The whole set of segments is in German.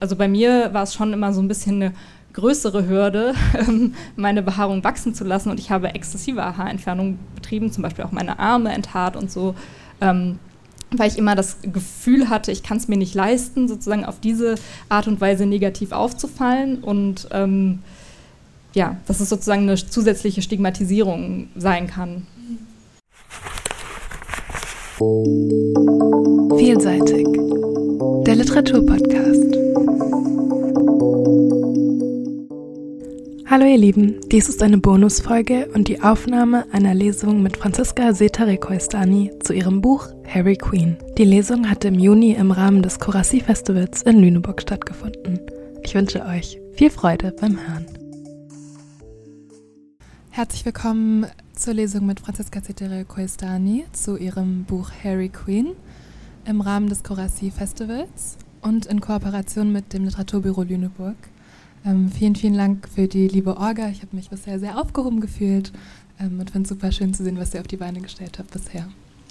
Also bei mir war es schon immer so ein bisschen eine größere Hürde, meine Behaarung wachsen zu lassen. Und ich habe exzessive Haarentfernungen betrieben, zum Beispiel auch meine Arme enthaart und so, weil ich immer das Gefühl hatte, ich kann es mir nicht leisten, sozusagen auf diese Art und Weise negativ aufzufallen. Und dass es sozusagen eine zusätzliche Stigmatisierung sein kann. Vielseitig, der Literaturpodcast. Hallo ihr Lieben, dies ist eine Bonusfolge und die Aufnahme einer Lesung mit Franziska Setere-Koistani zu ihrem Buch Harry Queen. Die Lesung hatte im Juni im Rahmen des Corazzi-Festivals in Lüneburg stattgefunden. Ich wünsche euch viel Freude beim Hören. Herzlich willkommen zur Lesung mit Franziska Setere-Koistani zu ihrem Buch Harry Queen im Rahmen des Corazzi-Festivals und in Kooperation mit dem Literaturbüro Lüneburg. Vielen, vielen Dank für die liebe Orga. Ich habe mich bisher sehr aufgehoben gefühlt und finde es super schön zu sehen, was ihr auf die Beine gestellt habt bisher.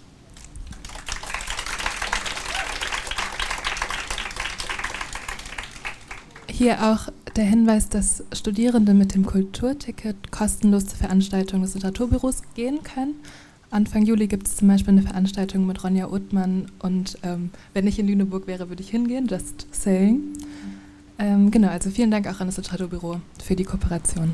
Hier auch der Hinweis, dass Studierende mit dem Kulturticket kostenlos zur Veranstaltung des Literaturbüros gehen können. Anfang Juli gibt es zum Beispiel eine Veranstaltung mit Ronja Othmann und wenn ich in Lüneburg wäre, würde ich hingehen, just saying. Genau, also vielen Dank auch an das Literaturbüro für die Kooperation.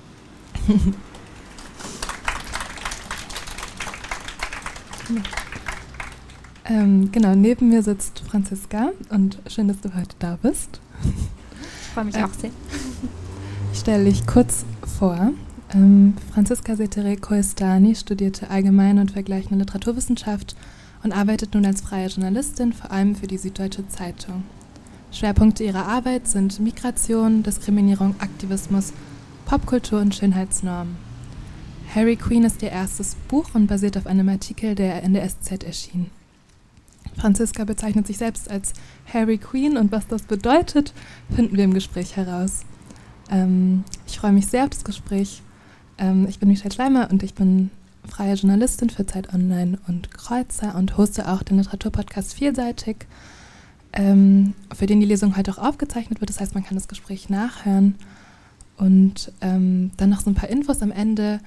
Genau, neben mir sitzt Franziska und schön, dass du heute da bist. Ich freue mich auch sehr. Ich stelle dich kurz vor. Franziska Setere-Koistani studierte Allgemeine und Vergleichende Literaturwissenschaft und arbeitet nun als freie Journalistin, vor allem für die Süddeutsche Zeitung. Schwerpunkte ihrer Arbeit sind Migration, Diskriminierung, Aktivismus, Popkultur und Schönheitsnormen. Harry Queen ist ihr erstes Buch und basiert auf einem Artikel, der in der SZ erschien. Franziska bezeichnet sich selbst als Harry Queen und was das bedeutet, finden wir im Gespräch heraus. Ich freue mich sehr auf das Gespräch. Ich bin Michelle Schleimer und ich bin freie Journalistin für Zeit Online und Kreuzer und hoste auch den Literaturpodcast Vielseitig, für den die Lesung heute auch aufgezeichnet wird. Das heißt, man kann das Gespräch nachhören. Und dann noch so ein paar Infos am Ende.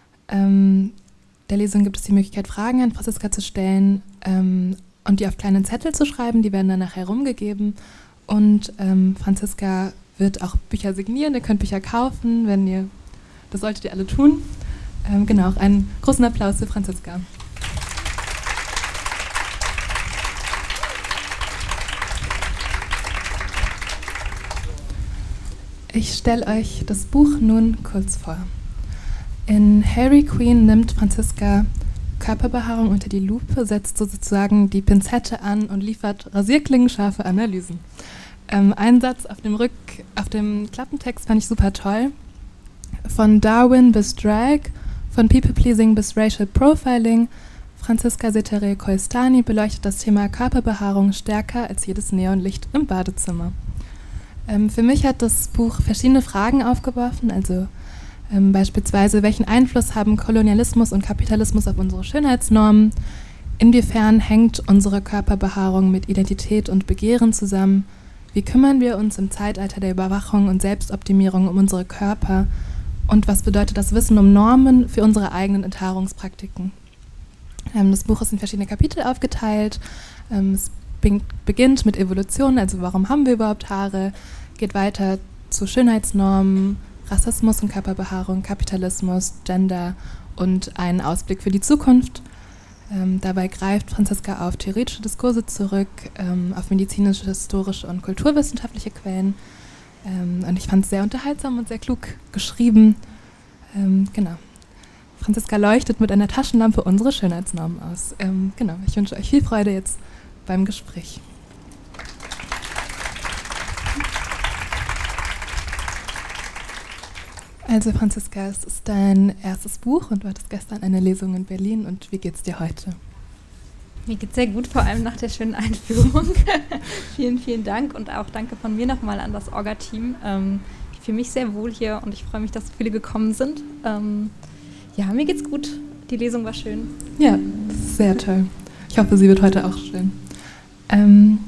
Der Lesung gibt es die Möglichkeit, Fragen an Franziska zu stellen und die auf kleinen Zettel zu schreiben. Die werden dann nachher rumgegeben. Und Franziska wird auch Bücher signieren. Ihr könnt Bücher kaufen, das solltet ihr alle tun. Genau, einen großen Applaus für Franziska. Ich stelle euch das Buch nun kurz vor. In Harry Queen nimmt Franziska Körperbehaarung unter die Lupe, setzt sozusagen die Pinzette an und liefert rasierklingenscharfe Analysen. Ein Satz auf dem Klappentext fand ich super toll. Von Darwin bis Drag, von People-Pleasing bis Racial Profiling, Franziska Setere-Koistani beleuchtet das Thema Körperbehaarung stärker als jedes Neonlicht im Badezimmer. Für mich hat das Buch verschiedene Fragen aufgeworfen, also beispielsweise, welchen Einfluss haben Kolonialismus und Kapitalismus auf unsere Schönheitsnormen? Inwiefern hängt unsere Körperbehaarung mit Identität und Begehren zusammen? Wie kümmern wir uns im Zeitalter der Überwachung und Selbstoptimierung um unsere Körper? Und was bedeutet das Wissen um Normen für unsere eigenen Enthaarungspraktiken? Das Buch ist in verschiedene Kapitel aufgeteilt. Es beginnt mit Evolution, also warum haben wir überhaupt Haare, geht weiter zu Schönheitsnormen, Rassismus und Körperbehaarung, Kapitalismus, Gender und einen Ausblick für die Zukunft. Dabei greift Franziska auf theoretische Diskurse zurück, auf medizinische, historische und kulturwissenschaftliche Quellen. Und ich fand es sehr unterhaltsam und sehr klug geschrieben. Genau. Franziska leuchtet mit einer Taschenlampe unsere Schönheitsnormen aus. Genau, ich wünsche euch viel Freude jetzt beim Gespräch. Also Franziska, es ist dein erstes Buch und du hattest gestern eine Lesung in Berlin. Und wie geht's dir heute? Mir geht's sehr gut, vor allem nach der schönen Einführung. Vielen, vielen Dank und auch danke von mir nochmal an das Orga-Team. Ich fühle mich sehr wohl hier und ich freue mich, dass so viele gekommen sind. Ja, mir geht's gut. Die Lesung war schön. Ja, sehr toll. Ich hoffe, sie wird heute auch schön.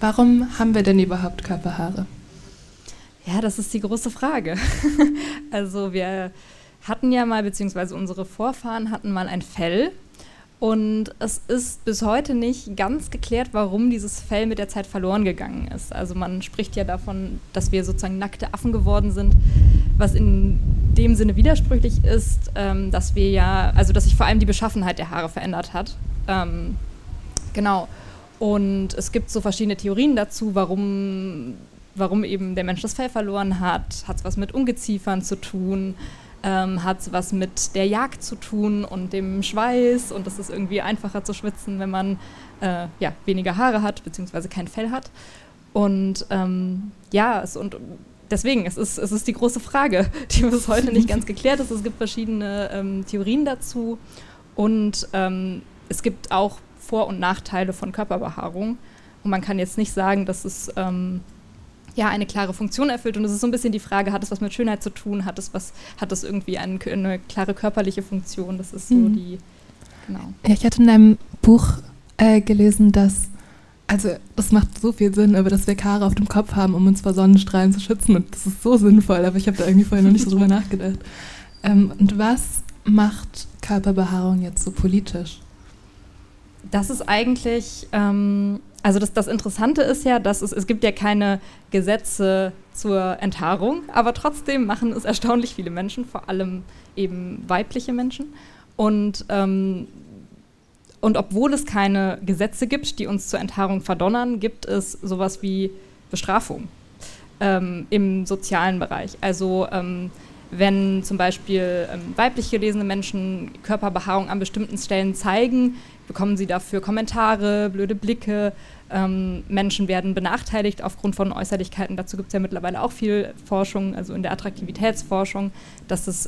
Warum haben wir denn überhaupt Körperhaare? Ja, das ist die große Frage. Also wir hatten ja mal, beziehungsweise unsere Vorfahren hatten mal ein Fell. Und es ist bis heute nicht ganz geklärt, warum dieses Fell mit der Zeit verloren gegangen ist. Also man spricht ja davon, dass wir sozusagen nackte Affen geworden sind, was in dem Sinne widersprüchlich ist, dass sich vor allem die Beschaffenheit der Haare verändert hat. Genau. Und es gibt so verschiedene Theorien dazu, warum eben der Mensch das Fell verloren hat. Hat es was mit Ungeziefern zu tun? Hat es was mit der Jagd zu tun und dem Schweiß, und es ist irgendwie einfacher zu schwitzen, wenn man weniger Haare hat, beziehungsweise kein Fell hat. Und deswegen, es ist die große Frage, die bis heute nicht ganz geklärt ist. Es gibt verschiedene Theorien dazu, und es gibt auch Vor- und Nachteile von Körperbehaarung. Und man kann jetzt nicht sagen, dass es eine klare Funktion erfüllt. Und es ist so ein bisschen die Frage, hat es was mit Schönheit zu tun? Hat es irgendwie eine klare körperliche Funktion? Das ist so genau. Ja, ich hatte in deinem Buch gelesen, das macht so viel Sinn, aber dass wir Haare auf dem Kopf haben, um uns vor Sonnenstrahlen zu schützen. Und das ist so sinnvoll, aber ich habe da irgendwie vorher noch nicht so drüber nachgedacht. Und was macht Körperbehaarung jetzt so politisch? Das ist eigentlich, das Interessante ist ja, dass es gibt ja keine Gesetze zur Enthaarung, aber trotzdem machen es erstaunlich viele Menschen, vor allem eben weibliche Menschen. Und obwohl es keine Gesetze gibt, die uns zur Enthaarung verdonnern, gibt es sowas wie Bestrafung im sozialen Bereich. Also wenn zum Beispiel weiblich gelesene Menschen Körperbehaarung an bestimmten Stellen zeigen, bekommen sie dafür Kommentare, blöde Blicke. Menschen werden benachteiligt aufgrund von Äußerlichkeiten. Dazu gibt es ja mittlerweile auch viel Forschung, also in der Attraktivitätsforschung, dass es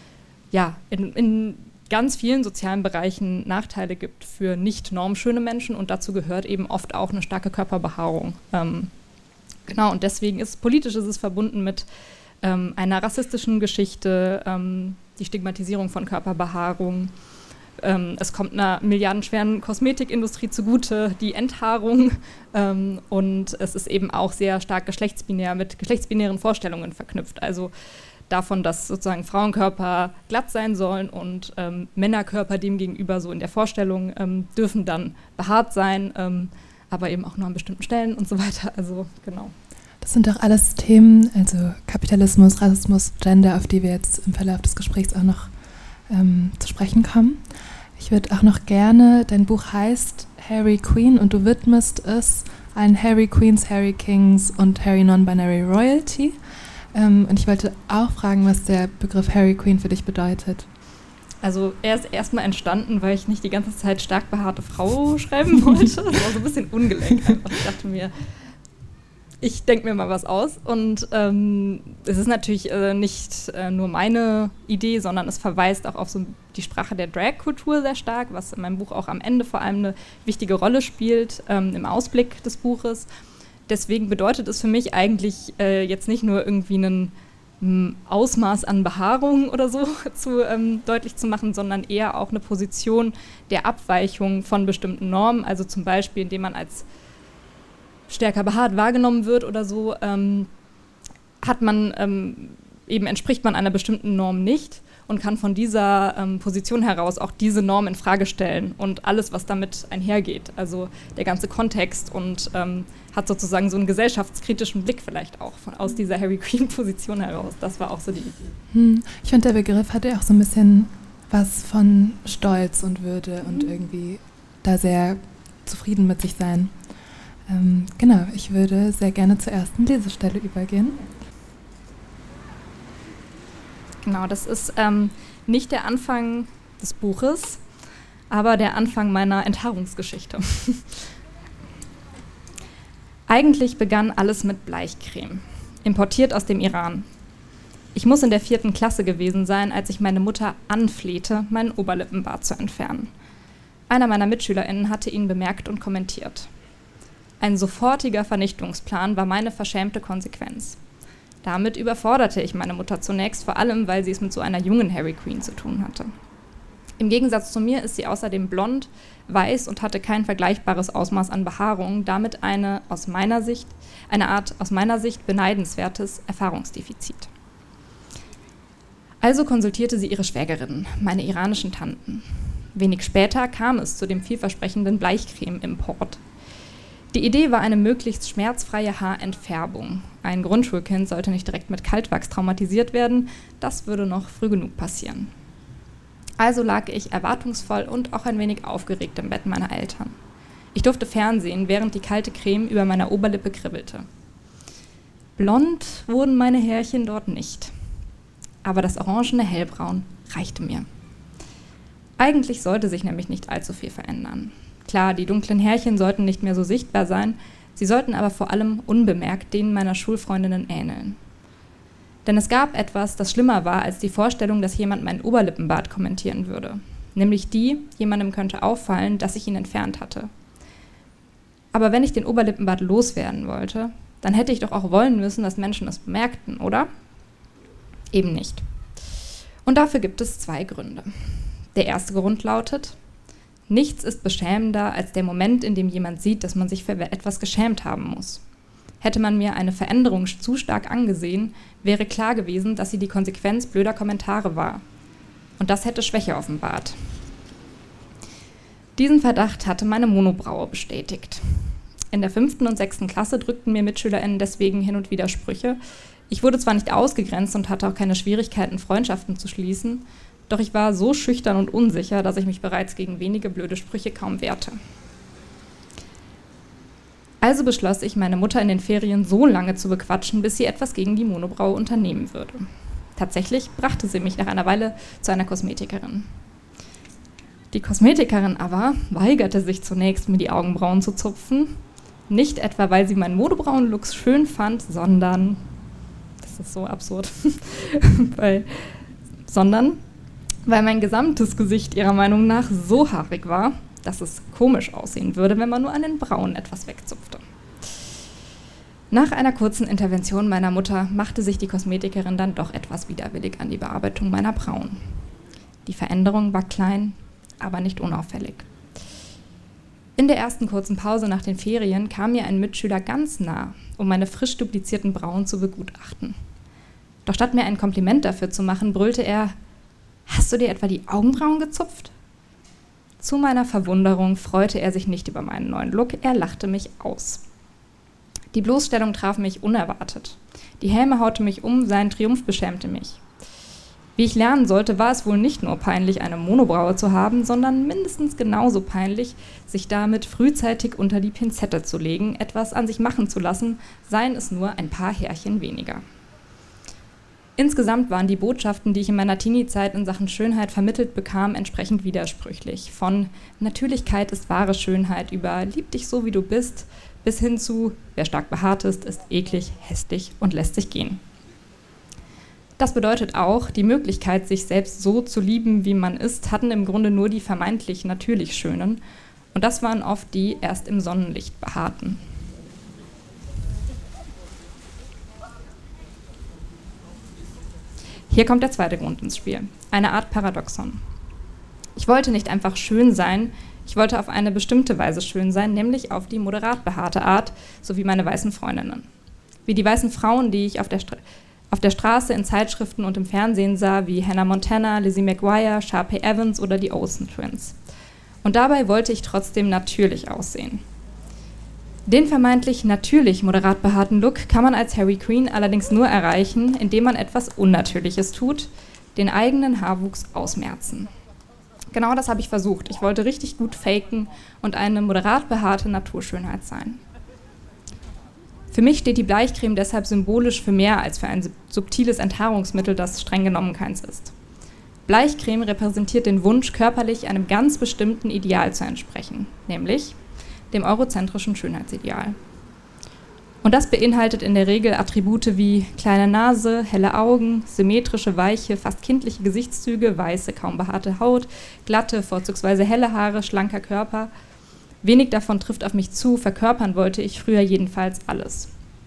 in ganz vielen sozialen Bereichen Nachteile gibt für nicht normschöne Menschen, und dazu gehört eben oft auch eine starke Körperbehaarung. Genau, und deswegen politisch ist es verbunden mit einer rassistischen Geschichte, die Stigmatisierung von Körperbehaarung. Es kommt einer milliardenschweren Kosmetikindustrie zugute, die Enthaarung, und es ist eben auch sehr stark geschlechtsbinär, mit geschlechtsbinären Vorstellungen verknüpft. Also davon, dass sozusagen Frauenkörper glatt sein sollen und Männerkörper demgegenüber so in der Vorstellung dürfen dann behaart sein, aber eben auch nur an bestimmten Stellen und so weiter. Also genau. Das sind doch alles Themen, also Kapitalismus, Rassismus, Gender, auf die wir jetzt im Verlauf des Gesprächs auch noch zu sprechen kommen. Ich würde auch noch gerne, dein Buch heißt Harry Queen und du widmest es allen Harry Queens, Harry Kings und Harry Non-Binary Royalty. Und ich wollte auch fragen, was der Begriff Harry Queen für dich bedeutet. Also er ist erstmal entstanden, weil ich nicht die ganze Zeit stark behaarte Frau schreiben wollte. Das war so ein bisschen ungelenk einfach. Ich dachte mir, ich denke mir mal was aus, und es ist natürlich nicht nur meine Idee, sondern es verweist auch auf so die Sprache der Drag-Kultur sehr stark, was in meinem Buch auch am Ende vor allem eine wichtige Rolle spielt im Ausblick des Buches. Deswegen bedeutet es für mich eigentlich jetzt nicht nur irgendwie ein Ausmaß an Behaarung oder so deutlich zu machen, sondern eher auch eine Position der Abweichung von bestimmten Normen, also zum Beispiel, indem man als stärker behaart wahrgenommen wird oder so, entspricht man einer bestimmten Norm nicht und kann von dieser Position heraus auch diese Norm in Frage stellen und alles, was damit einhergeht, also der ganze Kontext, und hat sozusagen so einen gesellschaftskritischen Blick vielleicht auch aus dieser Harry Queen-Position heraus. Das war auch so die Idee. Ich finde, der Begriff hatte auch so ein bisschen was von Stolz und Würde und irgendwie da sehr zufrieden mit sich sein. Genau, ich würde sehr gerne zur ersten Lesestelle übergehen. Genau, das ist nicht der Anfang des Buches, aber der Anfang meiner Enthaarungsgeschichte. Eigentlich begann alles mit Bleichcreme, importiert aus dem Iran. Ich muss in der 4. Klasse gewesen sein, als ich meine Mutter anflehte, meinen Oberlippenbart zu entfernen. Einer meiner MitschülerInnen hatte ihn bemerkt und kommentiert. Ein sofortiger Vernichtungsplan war meine verschämte Konsequenz. Damit überforderte ich meine Mutter zunächst, vor allem, weil sie es mit so einer jungen Harry Queen zu tun hatte. Im Gegensatz zu mir ist sie außerdem blond, weiß und hatte kein vergleichbares Ausmaß an Behaarung, damit eine Art aus meiner Sicht beneidenswertes Erfahrungsdefizit. Also konsultierte sie ihre Schwägerinnen, meine iranischen Tanten. Wenig später kam es zu dem vielversprechenden Bleichcreme-Import. Die Idee war eine möglichst schmerzfreie Haarentfärbung. Ein Grundschulkind sollte nicht direkt mit Kaltwachs traumatisiert werden, das würde noch früh genug passieren. Also lag ich erwartungsvoll und auch ein wenig aufgeregt im Bett meiner Eltern. Ich durfte fernsehen, während die kalte Creme über meiner Oberlippe kribbelte. Blond wurden meine Härchen dort nicht. Aber das orangene Hellbraun reichte mir. Eigentlich sollte sich nämlich nicht allzu viel verändern. Klar, die dunklen Härchen sollten nicht mehr so sichtbar sein, sie sollten aber vor allem unbemerkt denen meiner Schulfreundinnen ähneln. Denn es gab etwas, das schlimmer war als die Vorstellung, dass jemand meinen Oberlippenbart kommentieren würde. Nämlich die, jemandem könnte auffallen, dass ich ihn entfernt hatte. Aber wenn ich den Oberlippenbart loswerden wollte, dann hätte ich doch auch wollen müssen, dass Menschen es bemerkten, oder? Eben nicht. Und dafür gibt es 2 Gründe. Der erste Grund lautet: Nichts ist beschämender als der Moment, in dem jemand sieht, dass man sich für etwas geschämt haben muss. Hätte man mir eine Veränderung zu stark angesehen, wäre klar gewesen, dass sie die Konsequenz blöder Kommentare war. Und das hätte Schwäche offenbart. Diesen Verdacht hatte meine Monobraue bestätigt. In der 5. und 6. Klasse drückten mir MitschülerInnen deswegen hin und wieder Sprüche. Ich wurde zwar nicht ausgegrenzt und hatte auch keine Schwierigkeiten, Freundschaften zu schließen, doch ich war so schüchtern und unsicher, dass ich mich bereits gegen wenige blöde Sprüche kaum wehrte. Also beschloss ich, meine Mutter in den Ferien so lange zu bequatschen, bis sie etwas gegen die Monobraue unternehmen würde. Tatsächlich brachte sie mich nach einer Weile zu einer Kosmetikerin. Die Kosmetikerin aber weigerte sich zunächst, mir die Augenbrauen zu zupfen. Nicht etwa, weil sie meinen Monobrauen-Look schön fand, sondern, das ist so absurd, sondern weil mein gesamtes Gesicht ihrer Meinung nach so haarig war, dass es komisch aussehen würde, wenn man nur an den Brauen etwas wegzupfte. Nach einer kurzen Intervention meiner Mutter machte sich die Kosmetikerin dann doch etwas widerwillig an die Bearbeitung meiner Brauen. Die Veränderung war klein, aber nicht unauffällig. In der ersten kurzen Pause nach den Ferien kam mir ein Mitschüler ganz nah, um meine frisch duplizierten Brauen zu begutachten. Doch statt mir ein Kompliment dafür zu machen, brüllte er: „Hast du dir etwa die Augenbrauen gezupft?“ Zu meiner Verwunderung freute er sich nicht über meinen neuen Look, er lachte mich aus. Die Bloßstellung traf mich unerwartet. Die Häme haute mich um, sein Triumph beschämte mich. Wie ich lernen sollte, war es wohl nicht nur peinlich, eine Monobraue zu haben, sondern mindestens genauso peinlich, sich damit frühzeitig unter die Pinzette zu legen, etwas an sich machen zu lassen, seien es nur ein paar Härchen weniger. Insgesamt waren die Botschaften, die ich in meiner Teenie-Zeit in Sachen Schönheit vermittelt bekam, entsprechend widersprüchlich. Von Natürlichkeit ist wahre Schönheit über lieb dich so, wie du bist, bis hin zu wer stark behaart ist eklig, hässlich und lässt sich gehen. Das bedeutet auch, die Möglichkeit, sich selbst so zu lieben, wie man ist, hatten im Grunde nur die vermeintlich natürlich Schönen. Und das waren oft die erst im Sonnenlicht Behaarten. Hier kommt der zweite Grund ins Spiel, eine Art Paradoxon. Ich wollte nicht einfach schön sein, ich wollte auf eine bestimmte Weise schön sein, nämlich auf die moderat behaarte Art, so wie meine weißen Freundinnen. Wie die weißen Frauen, die ich auf der Straße, in Zeitschriften und im Fernsehen sah, wie Hannah Montana, Lizzie McGuire, Sharpay Evans oder die Olsen Twins. Und dabei wollte ich trotzdem natürlich aussehen. Den vermeintlich natürlich moderat behaarten Look kann man als Harry Queen allerdings nur erreichen, indem man etwas Unnatürliches tut, den eigenen Haarwuchs ausmerzen. Genau das habe ich versucht. Ich wollte richtig gut faken und eine moderat behaarte Naturschönheit sein. Für mich steht die Bleichcreme deshalb symbolisch für mehr als für ein subtiles Enthaarungsmittel, das streng genommen keins ist. Bleichcreme repräsentiert den Wunsch, körperlich einem ganz bestimmten Ideal zu entsprechen, nämlich dem eurozentrischen Schönheitsideal. Und das beinhaltet in der Regel Attribute wie kleine Nase, helle Augen, symmetrische, weiche, fast kindliche Gesichtszüge, weiße, kaum behaarte Haut, glatte, vorzugsweise helle Haare, schlanker Körper. Wenig davon trifft auf mich zu, verkörpern wollte ich früher jedenfalls alles.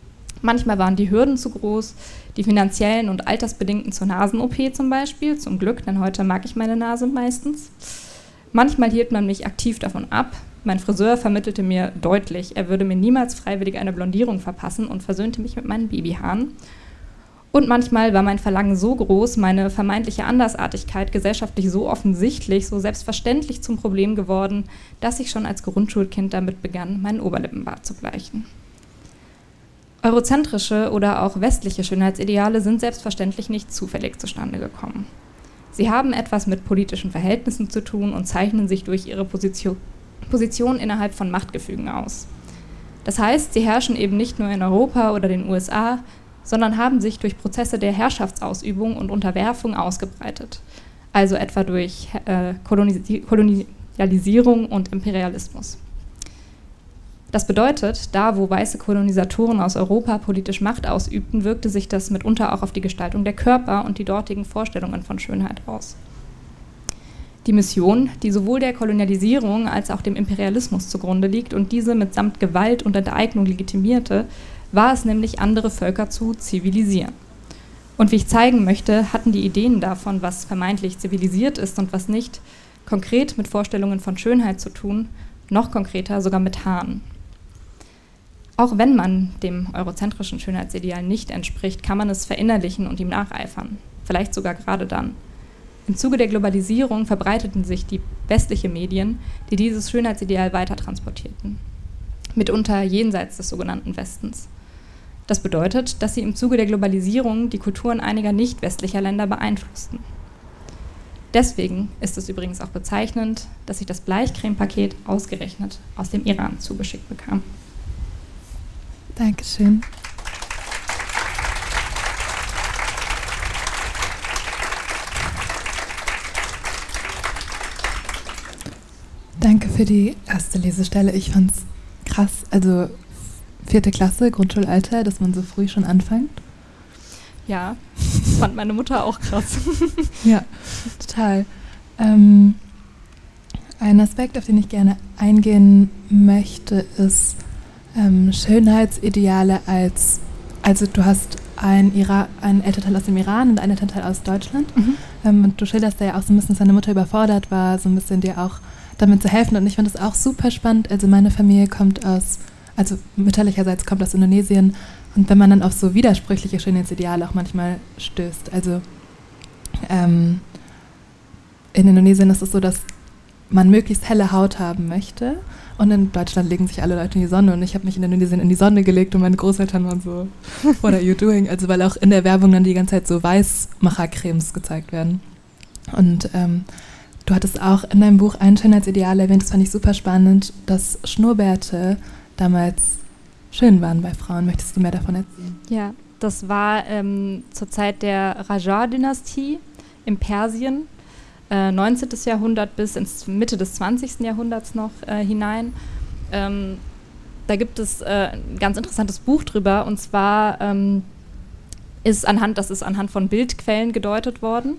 Manchmal waren die Hürden zu groß, die finanziellen und altersbedingten zur Nasen-OP zum Beispiel, zum Glück, denn heute mag ich meine Nase meistens. Manchmal hielt man mich aktiv davon ab. Mein Friseur vermittelte mir deutlich, er würde mir niemals freiwillig eine Blondierung verpassen und versöhnte mich mit meinen Babyhaaren. Und manchmal war mein Verlangen so groß, meine vermeintliche Andersartigkeit gesellschaftlich so offensichtlich, so selbstverständlich zum Problem geworden, dass ich schon als Grundschulkind damit begann, meinen Oberlippenbart zu bleichen. Eurozentrische oder auch westliche Schönheitsideale sind selbstverständlich nicht zufällig zustande gekommen. Sie haben etwas mit politischen Verhältnissen zu tun und zeichnen sich durch ihre Position innerhalb von Machtgefügen aus. Das heißt, sie herrschen eben nicht nur in Europa oder den USA, sondern haben sich durch Prozesse der Herrschaftsausübung und Unterwerfung ausgebreitet, also etwa durch Kolonialisierung und Imperialismus. Das bedeutet, da wo weiße Kolonisatoren aus Europa politisch Macht ausübten, wirkte sich das mitunter auch auf die Gestaltung der Körper und die dortigen Vorstellungen von Schönheit aus. Die Mission, die sowohl der Kolonialisierung als auch dem Imperialismus zugrunde liegt und diese mitsamt Gewalt und Enteignung legitimierte, war es nämlich, andere Völker zu zivilisieren. Und wie ich zeigen möchte, hatten die Ideen davon, was vermeintlich zivilisiert ist und was nicht, konkret mit Vorstellungen von Schönheit zu tun, noch konkreter sogar mit Haaren. Auch wenn man dem eurozentrischen Schönheitsideal nicht entspricht, kann man es verinnerlichen und ihm nacheifern, vielleicht sogar gerade dann. Im Zuge der Globalisierung verbreiteten sich die westlichen Medien, die dieses Schönheitsideal weiter transportierten, mitunter jenseits des sogenannten Westens. Das bedeutet, dass sie im Zuge der Globalisierung die Kulturen einiger nicht-westlicher Länder beeinflussten. Deswegen ist es übrigens auch bezeichnend, dass ich das Bleichcreme-Paket ausgerechnet aus dem Iran zugeschickt bekam. Dankeschön. Danke für die erste Lesestelle. Ich fand's krass, also 4. Klasse, Grundschulalter, dass man so früh schon anfängt. Ja, das fand meine Mutter auch krass. Ja, total. Ein Aspekt, auf den ich gerne eingehen möchte, ist Schönheitsideale also du hast einen Elternteil aus dem Iran und einen Elternteil aus Deutschland. Und du schilderst da ja auch so ein bisschen, dass deine Mutter überfordert war, so ein bisschen dir auch damit zu helfen. Und ich finde das auch super spannend. Also meine Familie also mütterlicherseits kommt aus Indonesien. Und wenn man dann auf so widersprüchliche Schönheitsideale auch manchmal stößt. Also in Indonesien ist es so, dass man möglichst helle Haut haben möchte. Und in Deutschland legen sich alle Leute in die Sonne. Und ich habe mich in Indonesien in die Sonne gelegt und meine Großeltern waren so, what are you doing? Also weil auch in der Werbung dann die ganze Zeit so Weißmachercremes gezeigt werden. Und du hattest auch in deinem Buch ein Schönheitsideal erwähnt, das fand ich super spannend, dass Schnurrbärte damals schön waren bei Frauen. Möchtest du mehr davon erzählen? Ja, das war zur Zeit der Qajar-Dynastie in Persien, 19. Jahrhundert bis ins Mitte des 20. Jahrhunderts noch hinein. Da gibt es ein ganz interessantes Buch drüber, und zwar das ist anhand von Bildquellen gedeutet worden.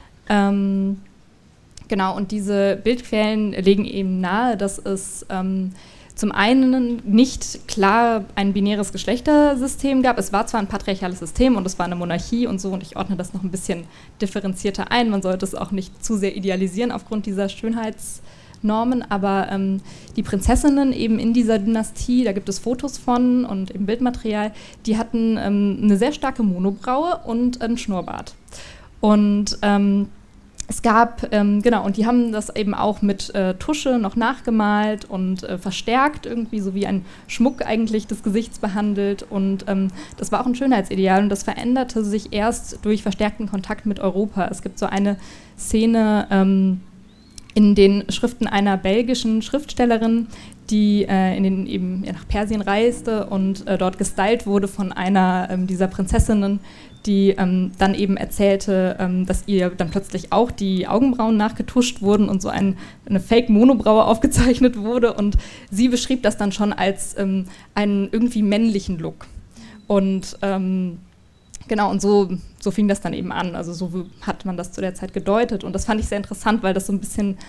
Genau, und diese Bildquellen legen eben nahe, dass es zum einen nicht klar ein binäres Geschlechtersystem gab. Es war zwar ein patriarchales System und es war eine Monarchie und so, und ich ordne das noch ein bisschen differenzierter ein. Man sollte es auch nicht zu sehr idealisieren aufgrund dieser Schönheitsnormen, aber die Prinzessinnen eben in dieser Dynastie, da gibt es Fotos von und eben Bildmaterial, die hatten eine sehr starke Monobraue und einen Schnurrbart. Und es gab, und die haben das eben auch mit Tusche noch nachgemalt und verstärkt, irgendwie so wie ein Schmuck eigentlich des Gesichts behandelt. Und das war auch ein Schönheitsideal, und das veränderte sich erst durch verstärkten Kontakt mit Europa. Es gibt so eine Szene in den Schriften einer belgischen Schriftstellerin, die eben nach Persien reiste und dort gestylt wurde von einer dieser Prinzessinnen, die dann eben erzählte, dass ihr dann plötzlich auch die Augenbrauen nachgetuscht wurden und so eine Fake-Monobraue aufgezeichnet wurde. Und sie beschrieb das dann schon als einen irgendwie männlichen Look. Und genau, und so fing das dann eben an. Also so hat man das zu der Zeit gedeutet. Und das fand ich sehr interessant, weil das so ein bisschen,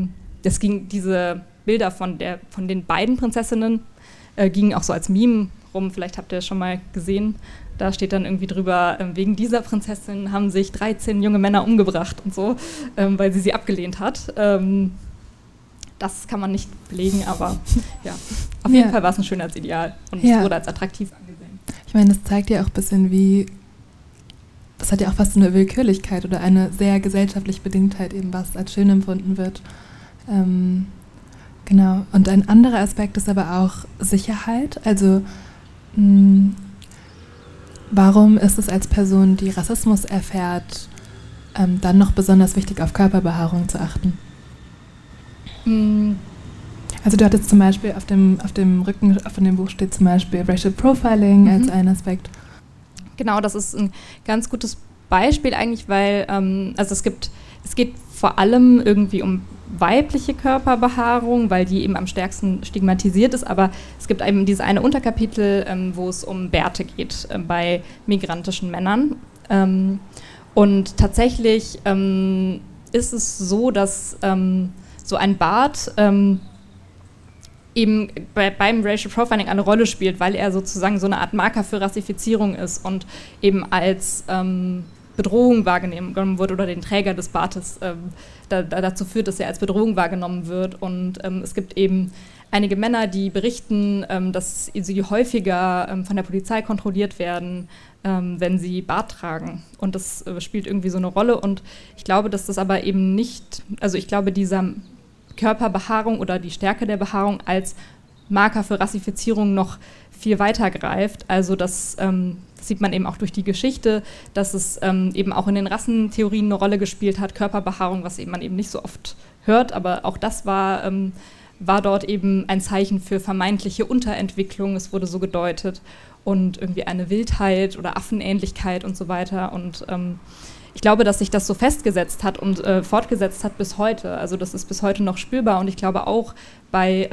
diese Bilder von den beiden Prinzessinnen gingen auch so als Meme rum, vielleicht habt ihr es schon mal gesehen, da steht dann irgendwie drüber, wegen dieser Prinzessin haben sich 13 junge Männer umgebracht und so, weil sie abgelehnt hat. Das kann man nicht belegen, aber ja, auf jeden Fall war es ein Schönheitsideal und es wurde als attraktiv angesehen. Ich meine, das zeigt ja auch ein bisschen, wie, das hat ja auch fast eine Willkürlichkeit oder eine sehr gesellschaftliche Bedingtheit eben, was als schön empfunden wird. Genau. Und ein anderer Aspekt ist aber auch Sicherheit. Also warum ist es als Person, die Rassismus erfährt, dann noch besonders wichtig, auf Körperbehaarung zu achten? Also du hattest zum Beispiel auf dem Rücken von dem Buch steht zum Beispiel Racial Profiling als ein Aspekt. Genau, das ist ein ganz gutes Beispiel eigentlich, weil also es geht vor allem irgendwie um weibliche Körperbehaarung, weil die eben am stärksten stigmatisiert ist, aber es gibt eben dieses eine Unterkapitel, wo es um Bärte geht bei migrantischen Männern. Und tatsächlich ist es so, dass so ein Bart eben beim Racial Profiling eine Rolle spielt, weil er sozusagen so eine Art Marker für Rassifizierung ist und eben als Bedrohung wahrgenommen wird oder den Träger des Bartes dazu führt, dass er als Bedrohung wahrgenommen wird. Und es gibt eben einige Männer, die berichten, dass sie häufiger von der Polizei kontrolliert werden, wenn sie Bart tragen. Und das spielt irgendwie so eine Rolle. Und ich glaube, dass das aber eben nicht, also ich glaube, dieser Körperbehaarung oder die Stärke der Behaarung als Marker für Rassifizierung noch viel weiter greift. Also das sieht man eben auch durch die Geschichte, dass es eben auch in den Rassentheorien eine Rolle gespielt hat, Körperbehaarung, was man eben nicht so oft hört, aber auch das war dort eben ein Zeichen für vermeintliche Unterentwicklung, es wurde so gedeutet, und irgendwie eine Wildheit oder Affenähnlichkeit und so weiter. Und ich glaube, dass sich das so festgesetzt hat und fortgesetzt hat bis heute. Also das ist bis heute noch spürbar und ich glaube auch bei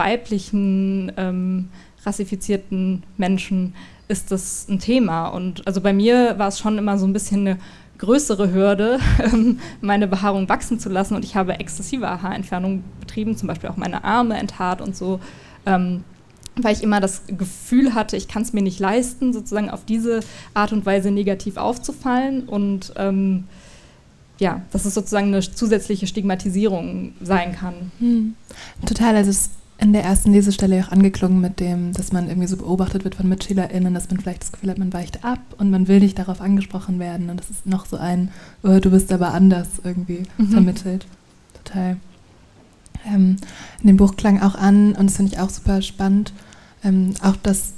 weiblichen rassifizierten Menschen ist das ein Thema. Und also bei mir war es schon immer so ein bisschen eine größere Hürde, meine Behaarung wachsen zu lassen. Und ich habe exzessive Haarentfernung betrieben, zum Beispiel auch meine Arme enthaart und so, weil ich immer das Gefühl hatte, ich kann es mir nicht leisten, sozusagen auf diese Art und Weise negativ aufzufallen. Und ja, dass es sozusagen eine zusätzliche Stigmatisierung sein kann. Total, also es ist in der ersten Lesestelle auch angeklungen mit dem, dass man irgendwie so beobachtet wird von MitschülerInnen, dass man vielleicht das Gefühl hat, man weicht ab und man will nicht darauf angesprochen werden. Und das ist noch so ein, oh, du bist aber anders irgendwie vermittelt. Total. In dem Buch klang auch an, und das finde ich auch super spannend, auch dass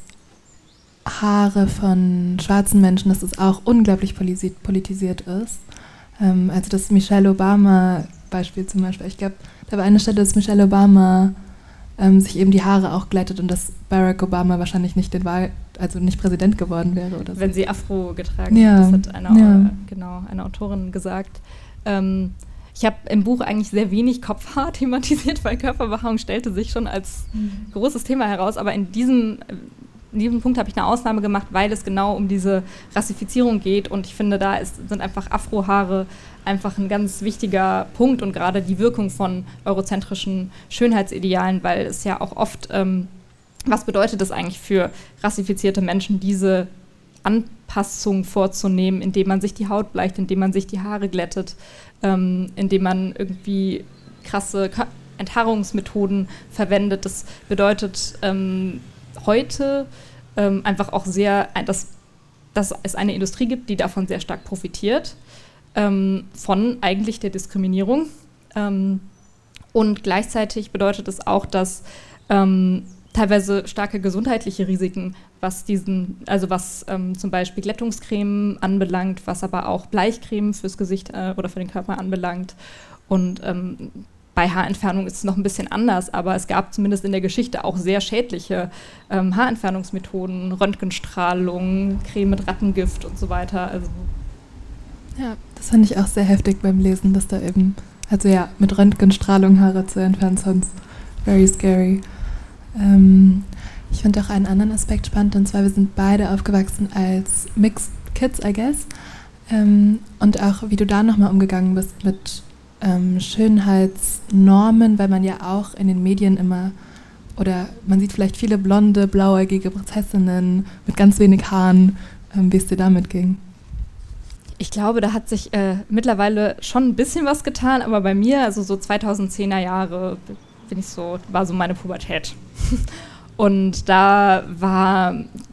Haare von schwarzen Menschen, dass es auch unglaublich politisiert ist. Also das Michelle Obama-Beispiel zum Beispiel. Ich glaube, da war eine Stelle, dass Michelle Obama sich eben die Haare auch glättet und dass Barack Obama wahrscheinlich nicht nicht Präsident geworden wäre oder so. Wenn sie Afro getragen hat, das hat eine Autorin gesagt. Ich habe im Buch eigentlich sehr wenig Kopfhaar thematisiert, weil Körperbehaarung stellte sich schon als großes Thema heraus, aber in diesem Punkt habe ich eine Ausnahme gemacht, weil es genau um diese Rassifizierung geht und ich finde, da sind einfach Afrohaare einfach ein ganz wichtiger Punkt und gerade die Wirkung von eurozentrischen Schönheitsidealen, weil es ja auch oft, was bedeutet es eigentlich für rassifizierte Menschen, diese Anpassung vorzunehmen, indem man sich die Haut bleicht, indem man sich die Haare glättet, indem man irgendwie krasse Enthaarungsmethoden verwendet. Das bedeutet heute einfach auch sehr, dass es eine Industrie gibt, die davon sehr stark profitiert, von eigentlich der Diskriminierung. Und gleichzeitig bedeutet es auch, dass teilweise starke gesundheitliche Risiken, was zum Beispiel Glättungscreme anbelangt, was aber auch Bleichcreme fürs Gesicht oder für den Körper anbelangt. Und bei Haarentfernung ist es noch ein bisschen anders, aber es gab zumindest in der Geschichte auch sehr schädliche Haarentfernungsmethoden, Röntgenstrahlung, Creme mit Rattengift und so weiter. Also ja, das fand ich auch sehr heftig beim Lesen, dass da eben, also ja, mit Röntgenstrahlung Haare zu entfernen, sonst very scary. Ich finde auch einen anderen Aspekt spannend, und zwar wir sind beide aufgewachsen als Mixed Kids, I guess. Und auch, wie du da nochmal umgegangen bist mit Schönheitsnormen, weil man ja auch in den Medien immer Oder man sieht vielleicht viele blonde, blauäugige Prinzessinnen mit ganz wenig Haaren, wie es dir damit ging. Ich glaube, da hat sich mittlerweile schon ein bisschen was getan, aber bei mir, also so 2010er Jahre, war so meine Pubertät. Und da war,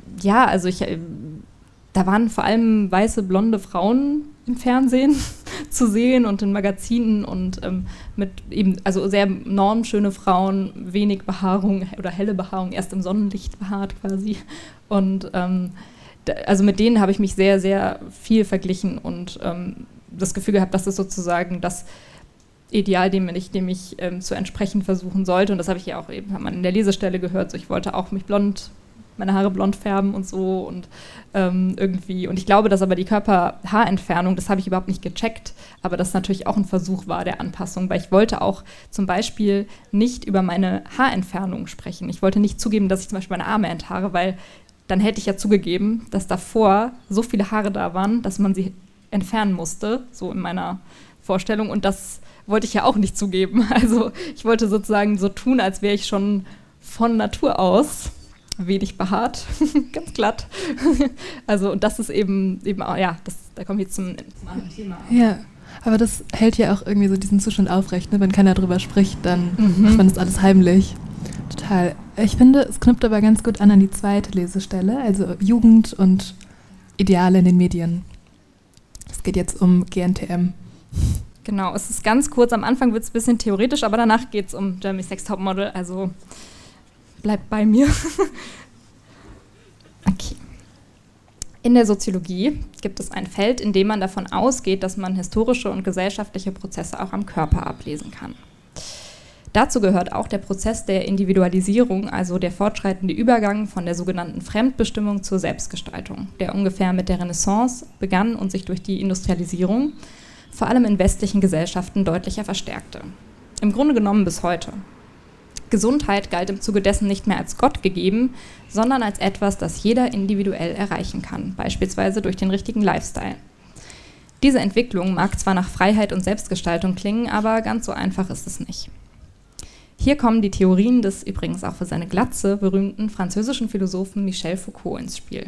da waren vor allem weiße, blonde Frauen im Fernsehen zu sehen und in Magazinen und mit eben, also sehr normschöne Frauen, wenig Behaarung oder helle Behaarung, erst im Sonnenlicht behaart quasi. Und also mit denen habe ich mich sehr, sehr viel verglichen und das Gefühl gehabt, das ist sozusagen das Ideal, dem ich zu entsprechen versuchen sollte. Und das habe ich ja auch eben, hat man in der Lesestelle gehört, so ich wollte auch meine Haare blond färben und so und irgendwie. Und ich glaube, dass aber die Körperhaarentfernung, das habe ich überhaupt nicht gecheckt, aber das natürlich auch ein Versuch war der Anpassung, weil ich wollte auch zum Beispiel nicht über meine Haarentfernung sprechen. Ich wollte nicht zugeben, dass ich zum Beispiel meine Arme enthaare, weil dann hätte ich ja zugegeben, dass davor so viele Haare da waren, dass man sie entfernen musste, so in meiner Vorstellung. Und das wollte ich ja auch nicht zugeben. Also ich wollte sozusagen so tun, als wäre ich schon von Natur aus wenig behaart, ganz glatt. Also und das ist eben auch, ja, da komme ich jetzt zum anderen Thema. Ja, aber das hält ja auch irgendwie so diesen Zustand aufrecht, ne? Wenn keiner drüber spricht, dann macht man das alles heimlich. Total. Ich finde, es knüpft aber ganz gut an die zweite Lesestelle, also Jugend und Ideale in den Medien. Es geht jetzt um GNTM. Genau, es ist ganz kurz, am Anfang wird es ein bisschen theoretisch, aber danach geht es um Germany's Next Topmodel, also bleibt bei mir. Okay. In der Soziologie gibt es ein Feld, in dem man davon ausgeht, dass man historische und gesellschaftliche Prozesse auch am Körper ablesen kann. Dazu gehört auch der Prozess der Individualisierung, also der fortschreitende Übergang von der sogenannten Fremdbestimmung zur Selbstgestaltung, der ungefähr mit der Renaissance begann und sich durch die Industrialisierung vor allem in westlichen Gesellschaften deutlicher verstärkte. Im Grunde genommen bis heute. Gesundheit galt im Zuge dessen nicht mehr als Gott gegeben, sondern als etwas, das jeder individuell erreichen kann, beispielsweise durch den richtigen Lifestyle. Diese Entwicklung mag zwar nach Freiheit und Selbstgestaltung klingen, aber ganz so einfach ist es nicht. Hier kommen die Theorien des übrigens auch für seine Glatze berühmten französischen Philosophen Michel Foucault ins Spiel.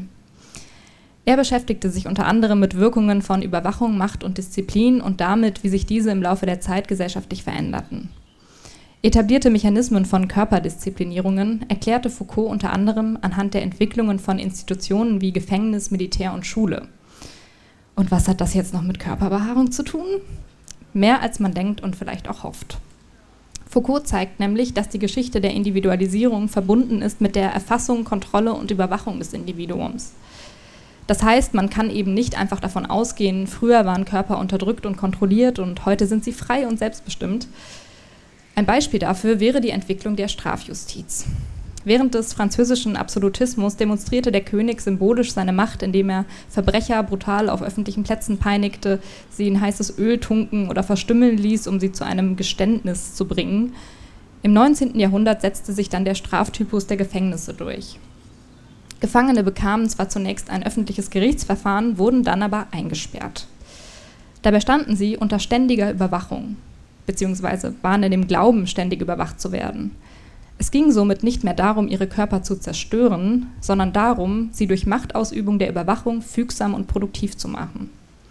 Er beschäftigte sich unter anderem mit Wirkungen von Überwachung, Macht und Disziplin und damit, wie sich diese im Laufe der Zeit gesellschaftlich veränderten. Etablierte Mechanismen von Körperdisziplinierungen erklärte Foucault unter anderem anhand der Entwicklungen von Institutionen wie Gefängnis, Militär und Schule. Und was hat das jetzt noch mit Körperbehaarung zu tun? Mehr als man denkt und vielleicht auch hofft. Foucault zeigt nämlich, dass die Geschichte der Individualisierung verbunden ist mit der Erfassung, Kontrolle und Überwachung des Individuums. Das heißt, man kann eben nicht einfach davon ausgehen, früher waren Körper unterdrückt und kontrolliert und heute sind sie frei und selbstbestimmt. Ein Beispiel dafür wäre die Entwicklung der Strafjustiz. Während des französischen Absolutismus demonstrierte der König symbolisch seine Macht, indem er Verbrecher brutal auf öffentlichen Plätzen peinigte, sie in heißes Öl tunken oder verstümmeln ließ, um sie zu einem Geständnis zu bringen. Im 19. Jahrhundert setzte sich dann der Straftypus der Gefängnisse durch. Gefangene bekamen zwar zunächst ein öffentliches Gerichtsverfahren, wurden dann aber eingesperrt. Dabei standen sie unter ständiger Überwachung, beziehungsweise waren in dem Glauben, ständig überwacht zu werden. Es ging somit nicht mehr darum, ihre Körper zu zerstören, sondern darum, sie durch Machtausübung der Überwachung fügsam und produktiv zu machen.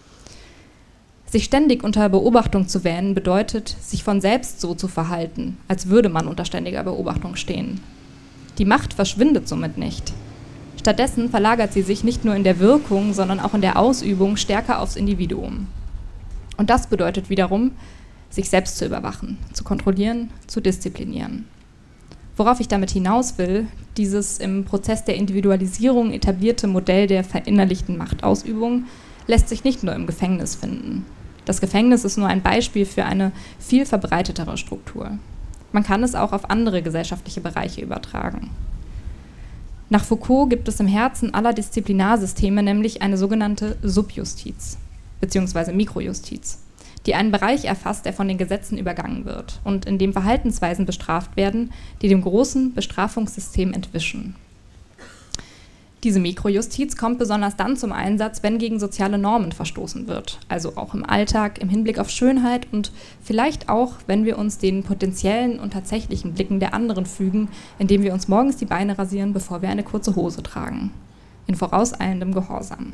Sich ständig unter Beobachtung zu wähnen, bedeutet, sich von selbst so zu verhalten, als würde man unter ständiger Beobachtung stehen. Die Macht verschwindet somit nicht. Stattdessen verlagert sie sich nicht nur in der Wirkung, sondern auch in der Ausübung stärker aufs Individuum. Und das bedeutet wiederum, sich selbst zu überwachen, zu kontrollieren, zu disziplinieren. Worauf ich damit hinaus will, dieses im Prozess der Individualisierung etablierte Modell der verinnerlichten Machtausübung lässt sich nicht nur im Gefängnis finden. Das Gefängnis ist nur ein Beispiel für eine viel verbreitetere Struktur. Man kann es auch auf andere gesellschaftliche Bereiche übertragen. Nach Foucault gibt es im Herzen aller Disziplinarsysteme nämlich eine sogenannte Subjustiz bzw. Mikrojustiz, die einen Bereich erfasst, der von den Gesetzen übergangen wird und in dem Verhaltensweisen bestraft werden, die dem großen Bestrafungssystem entwischen. Diese Mikrojustiz kommt besonders dann zum Einsatz, wenn gegen soziale Normen verstoßen wird. Also auch im Alltag, im Hinblick auf Schönheit und vielleicht auch, wenn wir uns den potenziellen und tatsächlichen Blicken der anderen fügen, indem wir uns morgens die Beine rasieren, bevor wir eine kurze Hose tragen. In vorauseilendem Gehorsam.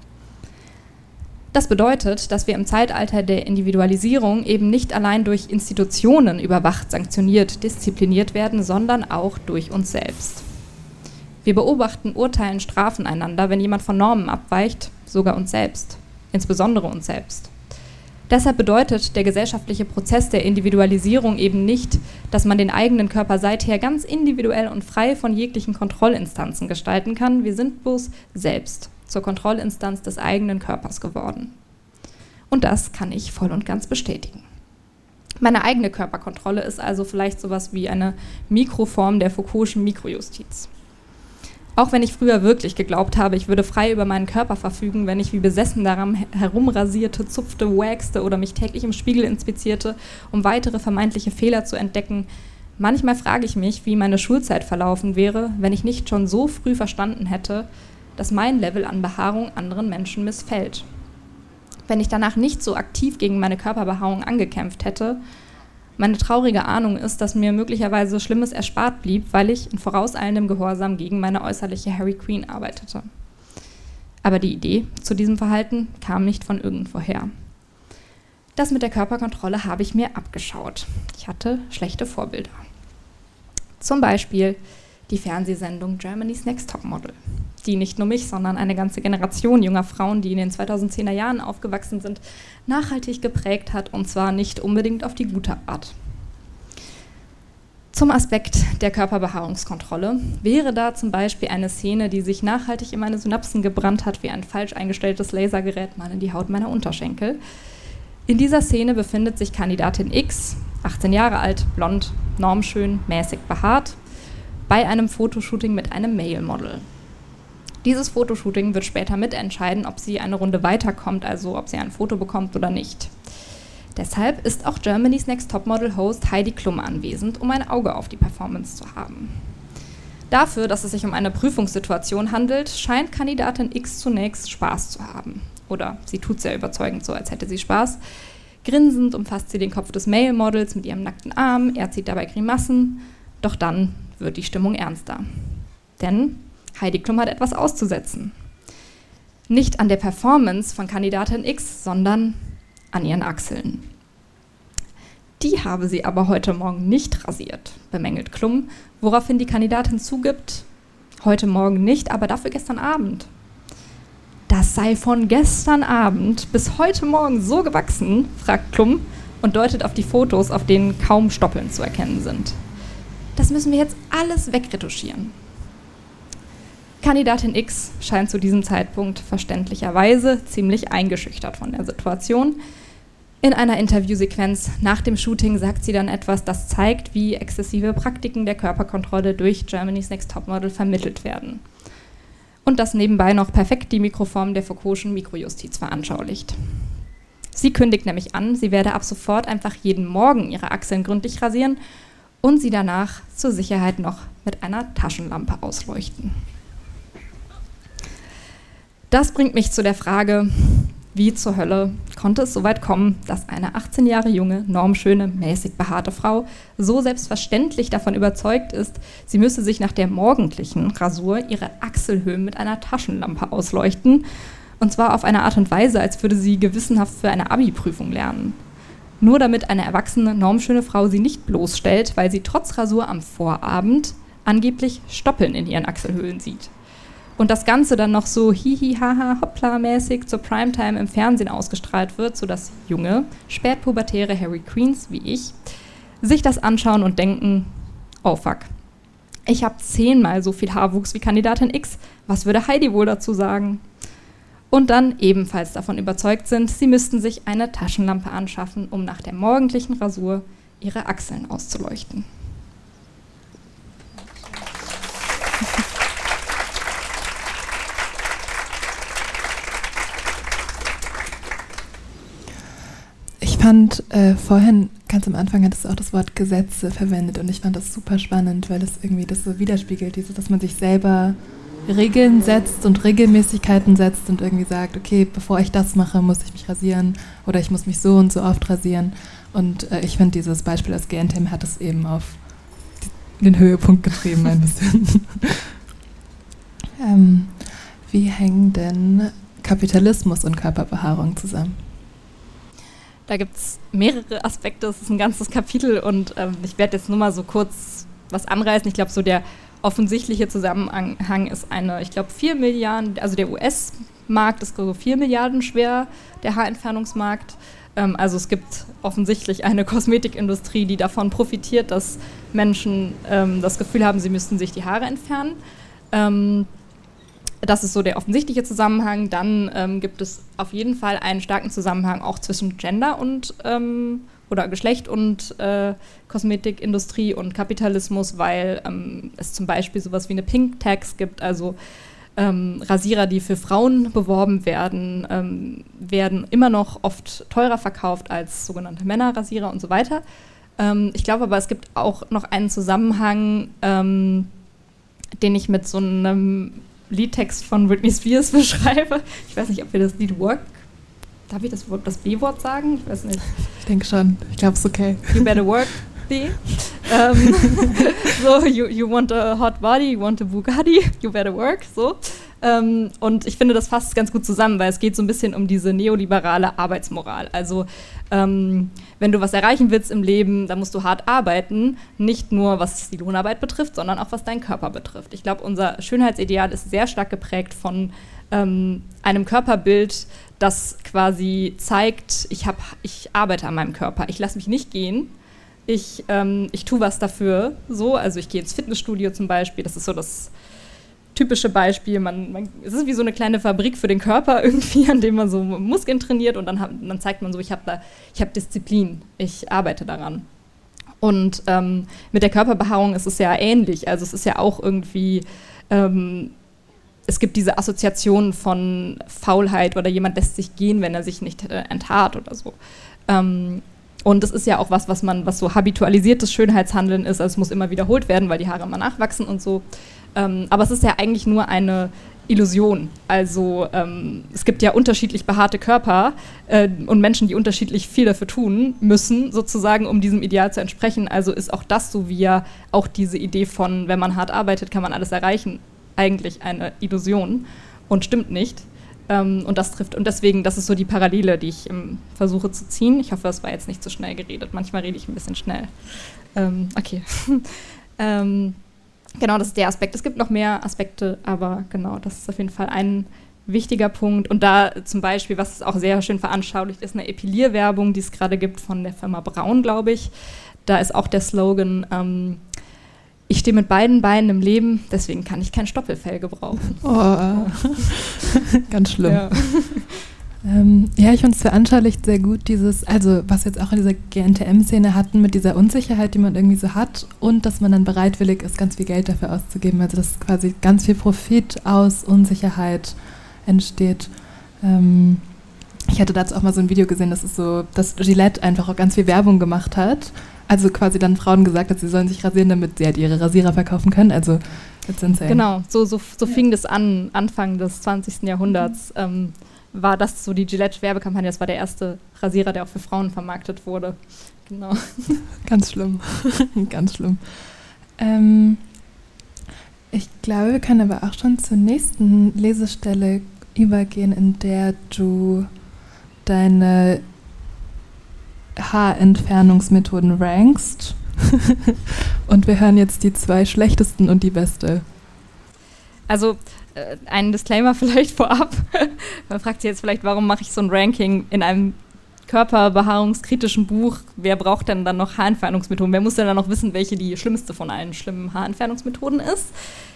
Das bedeutet, dass wir im Zeitalter der Individualisierung eben nicht allein durch Institutionen überwacht, sanktioniert, diszipliniert werden, sondern auch durch uns selbst. Wir beobachten, urteilen, strafen einander, wenn jemand von Normen abweicht, sogar uns selbst, insbesondere uns selbst. Deshalb bedeutet der gesellschaftliche Prozess der Individualisierung eben nicht, dass man den eigenen Körper seither ganz individuell und frei von jeglichen Kontrollinstanzen gestalten kann. Wir sind bloß selbst zur Kontrollinstanz des eigenen Körpers geworden. Und das kann ich voll und ganz bestätigen. Meine eigene Körperkontrolle ist also vielleicht sowas wie eine Mikroform der Foucault'schen Mikrojustiz. Auch wenn ich früher wirklich geglaubt habe, ich würde frei über meinen Körper verfügen, wenn ich wie besessen daran herumrasierte, zupfte, waxte oder mich täglich im Spiegel inspizierte, um weitere vermeintliche Fehler zu entdecken. Manchmal frage ich mich, wie meine Schulzeit verlaufen wäre, wenn ich nicht schon so früh verstanden hätte, dass mein Level an Behaarung anderen Menschen missfällt. Wenn ich danach nicht so aktiv gegen meine Körperbehaarung angekämpft hätte. Meine traurige Ahnung ist, dass mir möglicherweise Schlimmes erspart blieb, weil ich in vorauseilendem Gehorsam gegen meine äußerliche Harry Queen arbeitete. Aber die Idee zu diesem Verhalten kam nicht von irgendwoher. Das mit der Körperkontrolle habe ich mir abgeschaut. Ich hatte schlechte Vorbilder. Zum Beispiel die Fernsehsendung Germany's Next Topmodel, die nicht nur mich, sondern eine ganze Generation junger Frauen, die in den 2010er Jahren aufgewachsen sind, nachhaltig geprägt hat, und zwar nicht unbedingt auf die gute Art. Zum Aspekt der Körperbehaarungskontrolle wäre da zum Beispiel eine Szene, die sich nachhaltig in meine Synapsen gebrannt hat, wie ein falsch eingestelltes Lasergerät mal in die Haut meiner Unterschenkel. In dieser Szene befindet sich Kandidatin X, 18 Jahre alt, blond, normschön, mäßig behaart, bei einem Fotoshooting mit einem Male-Model. Dieses Fotoshooting wird später mitentscheiden, ob sie eine Runde weiterkommt, also ob sie ein Foto bekommt oder nicht. Deshalb ist auch Germany's Next Topmodel-Host Heidi Klum anwesend, um ein Auge auf die Performance zu haben. Dafür, dass es sich um eine Prüfungssituation handelt, scheint Kandidatin X zunächst Spaß zu haben. Oder sie tut sehr überzeugend so, als hätte sie Spaß. Grinsend umfasst sie den Kopf des Male-Models mit ihrem nackten Arm, er zieht dabei Grimassen, doch dann wird die Stimmung ernster. Denn Heidi Klum hat etwas auszusetzen. Nicht an der Performance von Kandidatin X, sondern an ihren Achseln. Die habe sie aber heute Morgen nicht rasiert, bemängelt Klum, woraufhin die Kandidatin zugibt, heute Morgen nicht, aber dafür gestern Abend. Das sei von gestern Abend bis heute Morgen so gewachsen, fragt Klum und deutet auf die Fotos, auf denen kaum Stoppeln zu erkennen sind. Das müssen wir jetzt alles wegretuschieren. Kandidatin X scheint zu diesem Zeitpunkt verständlicherweise ziemlich eingeschüchtert von der Situation. In einer Interviewsequenz nach dem Shooting sagt sie dann etwas, das zeigt, wie exzessive Praktiken der Körperkontrolle durch Germany's Next Topmodel vermittelt werden. Und das nebenbei noch perfekt die Mikroform der Foucault'schen Mikrojustiz veranschaulicht. Sie kündigt nämlich an, sie werde ab sofort einfach jeden Morgen ihre Achseln gründlich rasieren und sie danach zur Sicherheit noch mit einer Taschenlampe ausleuchten. Das bringt mich zu der Frage, wie zur Hölle konnte es so weit kommen, dass eine 18 Jahre junge, normschöne, mäßig behaarte Frau so selbstverständlich davon überzeugt ist, sie müsse sich nach der morgendlichen Rasur ihre Achselhöhlen mit einer Taschenlampe ausleuchten, und zwar auf eine Art und Weise, als würde sie gewissenhaft für eine Abi-Prüfung lernen. Nur damit eine erwachsene, normschöne Frau sie nicht bloßstellt, weil sie trotz Rasur am Vorabend angeblich Stoppeln in ihren Achselhöhlen sieht. Und das Ganze dann noch so hihi-haha-hoppla-mäßig zur Primetime im Fernsehen ausgestrahlt wird, sodass junge, spätpubertäre Harry Queens wie ich sich das anschauen und denken, oh fuck, ich habe 10-mal so viel Haarwuchs wie Kandidatin X, was würde Heidi wohl dazu sagen? Und dann ebenfalls davon überzeugt sind, sie müssten sich eine Taschenlampe anschaffen, um nach der morgendlichen Rasur ihre Achseln auszuleuchten. Ich fand vorhin, ganz am Anfang hattest du auch das Wort Gesetze verwendet und ich fand das super spannend, weil es irgendwie das so widerspiegelt, dass man sich selber Regeln setzt und Regelmäßigkeiten setzt und irgendwie sagt, okay, bevor ich das mache, muss ich mich rasieren oder ich muss mich so und so oft rasieren. Und ich finde, dieses Beispiel aus GNTM hat es eben auf den Höhepunkt getrieben ein bisschen. Wie hängen denn Kapitalismus und Körperbehaarung zusammen? Da gibt es mehrere Aspekte, es ist ein ganzes Kapitel und ich werde jetzt nur mal so kurz was anreißen. Ich glaube, so der offensichtliche Zusammenhang ist ich glaube 4 Milliarden, also der US-Markt ist so 4 Milliarden schwer, der Haarentfernungsmarkt. Also es gibt offensichtlich eine Kosmetikindustrie, die davon profitiert, dass Menschen das Gefühl haben, sie müssten sich die Haare entfernen. Das ist so der offensichtliche Zusammenhang. Dann gibt es auf jeden Fall einen starken Zusammenhang auch zwischen Gender und oder Geschlecht und Kosmetikindustrie und Kapitalismus, weil es zum Beispiel sowas wie eine Pink Tax gibt, also Rasierer, die für Frauen beworben werden, werden immer noch oft teurer verkauft als sogenannte Männerrasierer und so weiter. Ich glaube aber, es gibt auch noch einen Zusammenhang, den ich mit so einem Liedtext von Britney Spears beschreibe. Ich weiß nicht, ob wir das Lied Work, darf ich das B-Wort sagen? Ich weiß nicht. Ich denke schon. Ich glaube, es ist okay. You better work, B. So, you want a hot body, you want a Bugatti, you better work, so. Und ich finde, das fasst ganz gut zusammen, weil es geht so ein bisschen um diese neoliberale Arbeitsmoral. Also, wenn du was erreichen willst im Leben, dann musst du hart arbeiten, nicht nur was die Lohnarbeit betrifft, sondern auch was deinen Körper betrifft. Ich glaube, unser Schönheitsideal ist sehr stark geprägt von einem Körperbild, das quasi zeigt, ich arbeite an meinem Körper, ich lasse mich nicht gehen, ich tue was dafür, so, also ich gehe ins Fitnessstudio zum Beispiel, das ist so das typische Beispiel, es ist wie so eine kleine Fabrik für den Körper irgendwie, an dem man so Muskeln trainiert und dann zeigt man so, ich habe Disziplin, ich arbeite daran. Und mit der Körperbehaarung ist es ja ähnlich, also es ist ja auch irgendwie, es gibt diese Assoziation von Faulheit oder jemand lässt sich gehen, wenn er sich nicht enthaart oder so. Und das ist ja auch was so habitualisiertes Schönheitshandeln ist, also es muss immer wiederholt werden, weil die Haare immer nachwachsen und so. Aber es ist ja eigentlich nur eine Illusion. Also es gibt ja unterschiedlich behaarte Körper und Menschen, die unterschiedlich viel dafür tun müssen, sozusagen, um diesem Ideal zu entsprechen. Also ist auch das so wie ja auch diese Idee von, wenn man hart arbeitet, kann man alles erreichen, eigentlich eine Illusion und stimmt nicht. Und deswegen, das ist so die Parallele, die ich versuche zu ziehen. Ich hoffe, das war jetzt nicht zu schnell geredet. Manchmal rede ich ein bisschen schnell. Okay. Genau, das ist der Aspekt. Es gibt noch mehr Aspekte, aber genau, das ist auf jeden Fall ein wichtiger Punkt. Und da zum Beispiel, was auch sehr schön veranschaulicht, ist eine Epilierwerbung, die es gerade gibt von der Firma Braun, glaube ich. Da ist auch der Slogan, ich stehe mit beiden Beinen im Leben, deswegen kann ich kein Stoppelfell gebrauchen. Oh, ganz schlimm. Ja. Ja, ich finde es veranschaulicht sehr gut, also was wir jetzt auch in dieser GNTM-Szene hatten, mit dieser Unsicherheit, die man irgendwie so hat und dass man dann bereitwillig ist, ganz viel Geld dafür auszugeben. Also dass quasi ganz viel Profit aus Unsicherheit entsteht. Ich hatte dazu auch mal so ein Video gesehen, das ist so, dass Gillette einfach auch ganz viel Werbung gemacht hat. Also quasi dann Frauen gesagt hat, sie sollen sich rasieren, damit sie halt ihre Rasierer verkaufen können. Also that's insane. Genau, so fing das an, Anfang des 20. Jahrhunderts. War das so die Gillette-Werbekampagne, das war der erste Rasierer, der auch für Frauen vermarktet wurde. Genau. Ganz schlimm. Ganz schlimm. Ich glaube, wir können aber auch schon zur nächsten Lesestelle übergehen, in der du deine Haarentfernungsmethoden rankst. Und wir hören jetzt die 2 schlechtesten und die beste. Also ein Disclaimer vielleicht vorab. Man fragt sich jetzt vielleicht, warum mache ich so ein Ranking in einem körperbehaarungskritischen Buch? Wer braucht denn dann noch Haarentfernungsmethoden? Wer muss denn dann noch wissen, welche die schlimmste von allen schlimmen Haarentfernungsmethoden ist?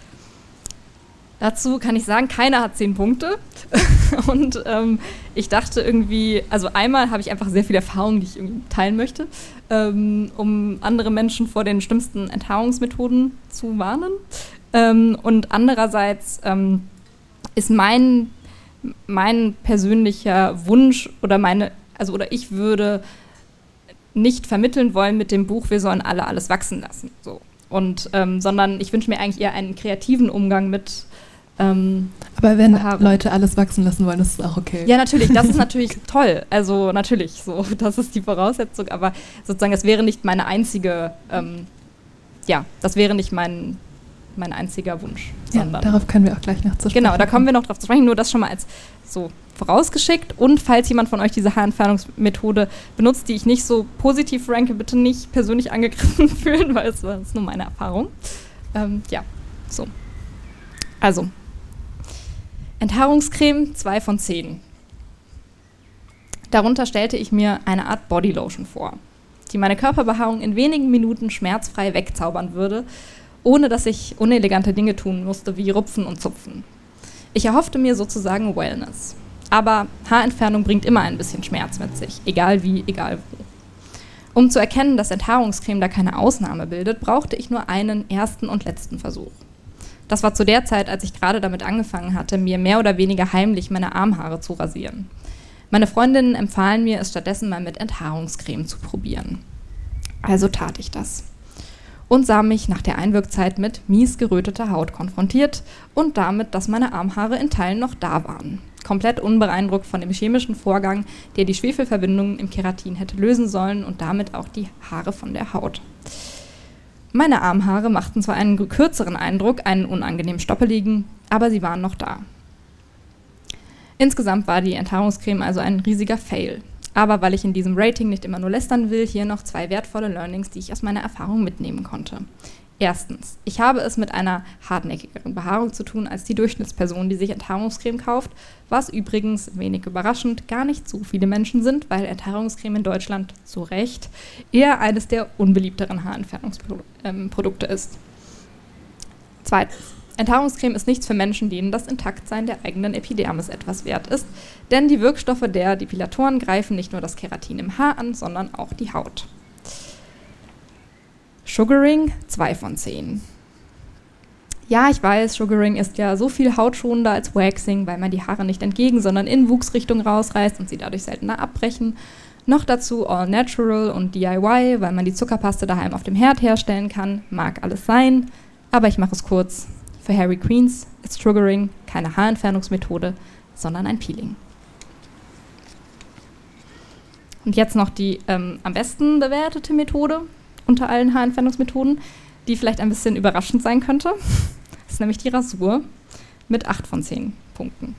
Dazu kann ich sagen, keiner hat 10 Punkte. Und ich dachte irgendwie, also einmal habe ich einfach sehr viel Erfahrung, die ich irgendwie teilen möchte, um andere Menschen vor den schlimmsten Enthaarungsmethoden zu warnen. Und andererseits ist mein persönlicher Wunsch oder ich würde nicht vermitteln wollen mit dem Buch, wir sollen alle alles wachsen lassen. So. Und sondern ich wünsche mir eigentlich eher einen kreativen Umgang mit Aber wenn Leute alles wachsen lassen wollen, ist es auch okay. Ja, natürlich, das ist natürlich toll. Also natürlich, so, das ist die Voraussetzung, aber sozusagen, das wäre nicht meine einzige, das wäre nicht mein einziger Wunsch. Ja, darauf können wir auch gleich noch zu sprechen. Genau, da kommen wir noch drauf zu sprechen, nur das schon mal als so vorausgeschickt. Und falls jemand von euch diese Haarentfernungsmethode benutzt, die ich nicht so positiv ranke, bitte nicht persönlich angegriffen fühlen, weil es ist nur meine Erfahrung. Also, Enthaarungscreme 2 von 10. Darunter stellte ich mir eine Art Bodylotion vor, die meine Körperbehaarung in wenigen Minuten schmerzfrei wegzaubern würde, ohne dass ich unelegante Dinge tun musste, wie Rupfen und Zupfen. Ich erhoffte mir sozusagen Wellness. Aber Haarentfernung bringt immer ein bisschen Schmerz mit sich, egal wie, egal wo. Um zu erkennen, dass Enthaarungscreme da keine Ausnahme bildet, brauchte ich nur einen ersten und letzten Versuch. Das war zu der Zeit, als ich gerade damit angefangen hatte, mir mehr oder weniger heimlich meine Armhaare zu rasieren. Meine Freundinnen empfahlen mir, es stattdessen mal mit Enthaarungscreme zu probieren. Also tat ich das. Und sah mich nach der Einwirkzeit mit mies geröteter Haut konfrontiert und damit, dass meine Armhaare in Teilen noch da waren. Komplett unbeeindruckt von dem chemischen Vorgang, der die Schwefelverbindungen im Keratin hätte lösen sollen und damit auch die Haare von der Haut. Meine Armhaare machten zwar einen kürzeren Eindruck, einen unangenehm stoppeligen, aber sie waren noch da. Insgesamt war die Enthaarungscreme also ein riesiger Fail. Aber weil ich in diesem Rating nicht immer nur lästern will, hier noch 2 wertvolle Learnings, die ich aus meiner Erfahrung mitnehmen konnte. Erstens, ich habe es mit einer hartnäckigeren Behaarung zu tun als die Durchschnittsperson, die sich Enthaarungscreme kauft, was übrigens, wenig überraschend, gar nicht so viele Menschen sind, weil Enthaarungscreme in Deutschland, zu Recht, eher eines der unbeliebteren Haarentfernungsprodukte ist. Zweitens, Enthaarungscreme ist nichts für Menschen, denen das Intaktsein der eigenen Epidermis etwas wert ist, denn die Wirkstoffe der Depilatoren greifen nicht nur das Keratin im Haar an, sondern auch die Haut. Sugaring 2 von 10. Ja, ich weiß, Sugaring ist ja so viel hautschonender als Waxing, weil man die Haare nicht entgegen, sondern in Wuchsrichtung rausreißt und sie dadurch seltener abbrechen. Noch dazu all natural und DIY, weil man die Zuckerpaste daheim auf dem Herd herstellen kann. Mag alles sein, aber ich mache es kurz. Für Hairy Queens ist Sugaring keine Haarentfernungsmethode, sondern ein Peeling. Und jetzt noch die am besten bewertete Methode unter allen Haarentfernungsmethoden, die vielleicht ein bisschen überraschend sein könnte. Das ist nämlich die Rasur mit 8 von 10 Punkten.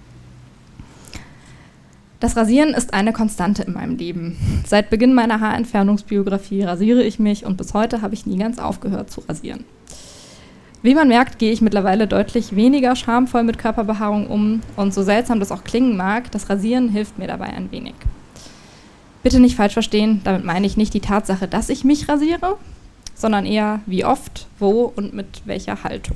Das Rasieren ist eine Konstante in meinem Leben. Seit Beginn meiner Haarentfernungsbiografie rasiere ich mich und bis heute habe ich nie ganz aufgehört zu rasieren. Wie man merkt, gehe ich mittlerweile deutlich weniger schamvoll mit Körperbehaarung um und so seltsam das auch klingen mag, das Rasieren hilft mir dabei ein wenig. Bitte nicht falsch verstehen, damit meine ich nicht die Tatsache, dass ich mich rasiere, sondern eher wie oft, wo und mit welcher Haltung.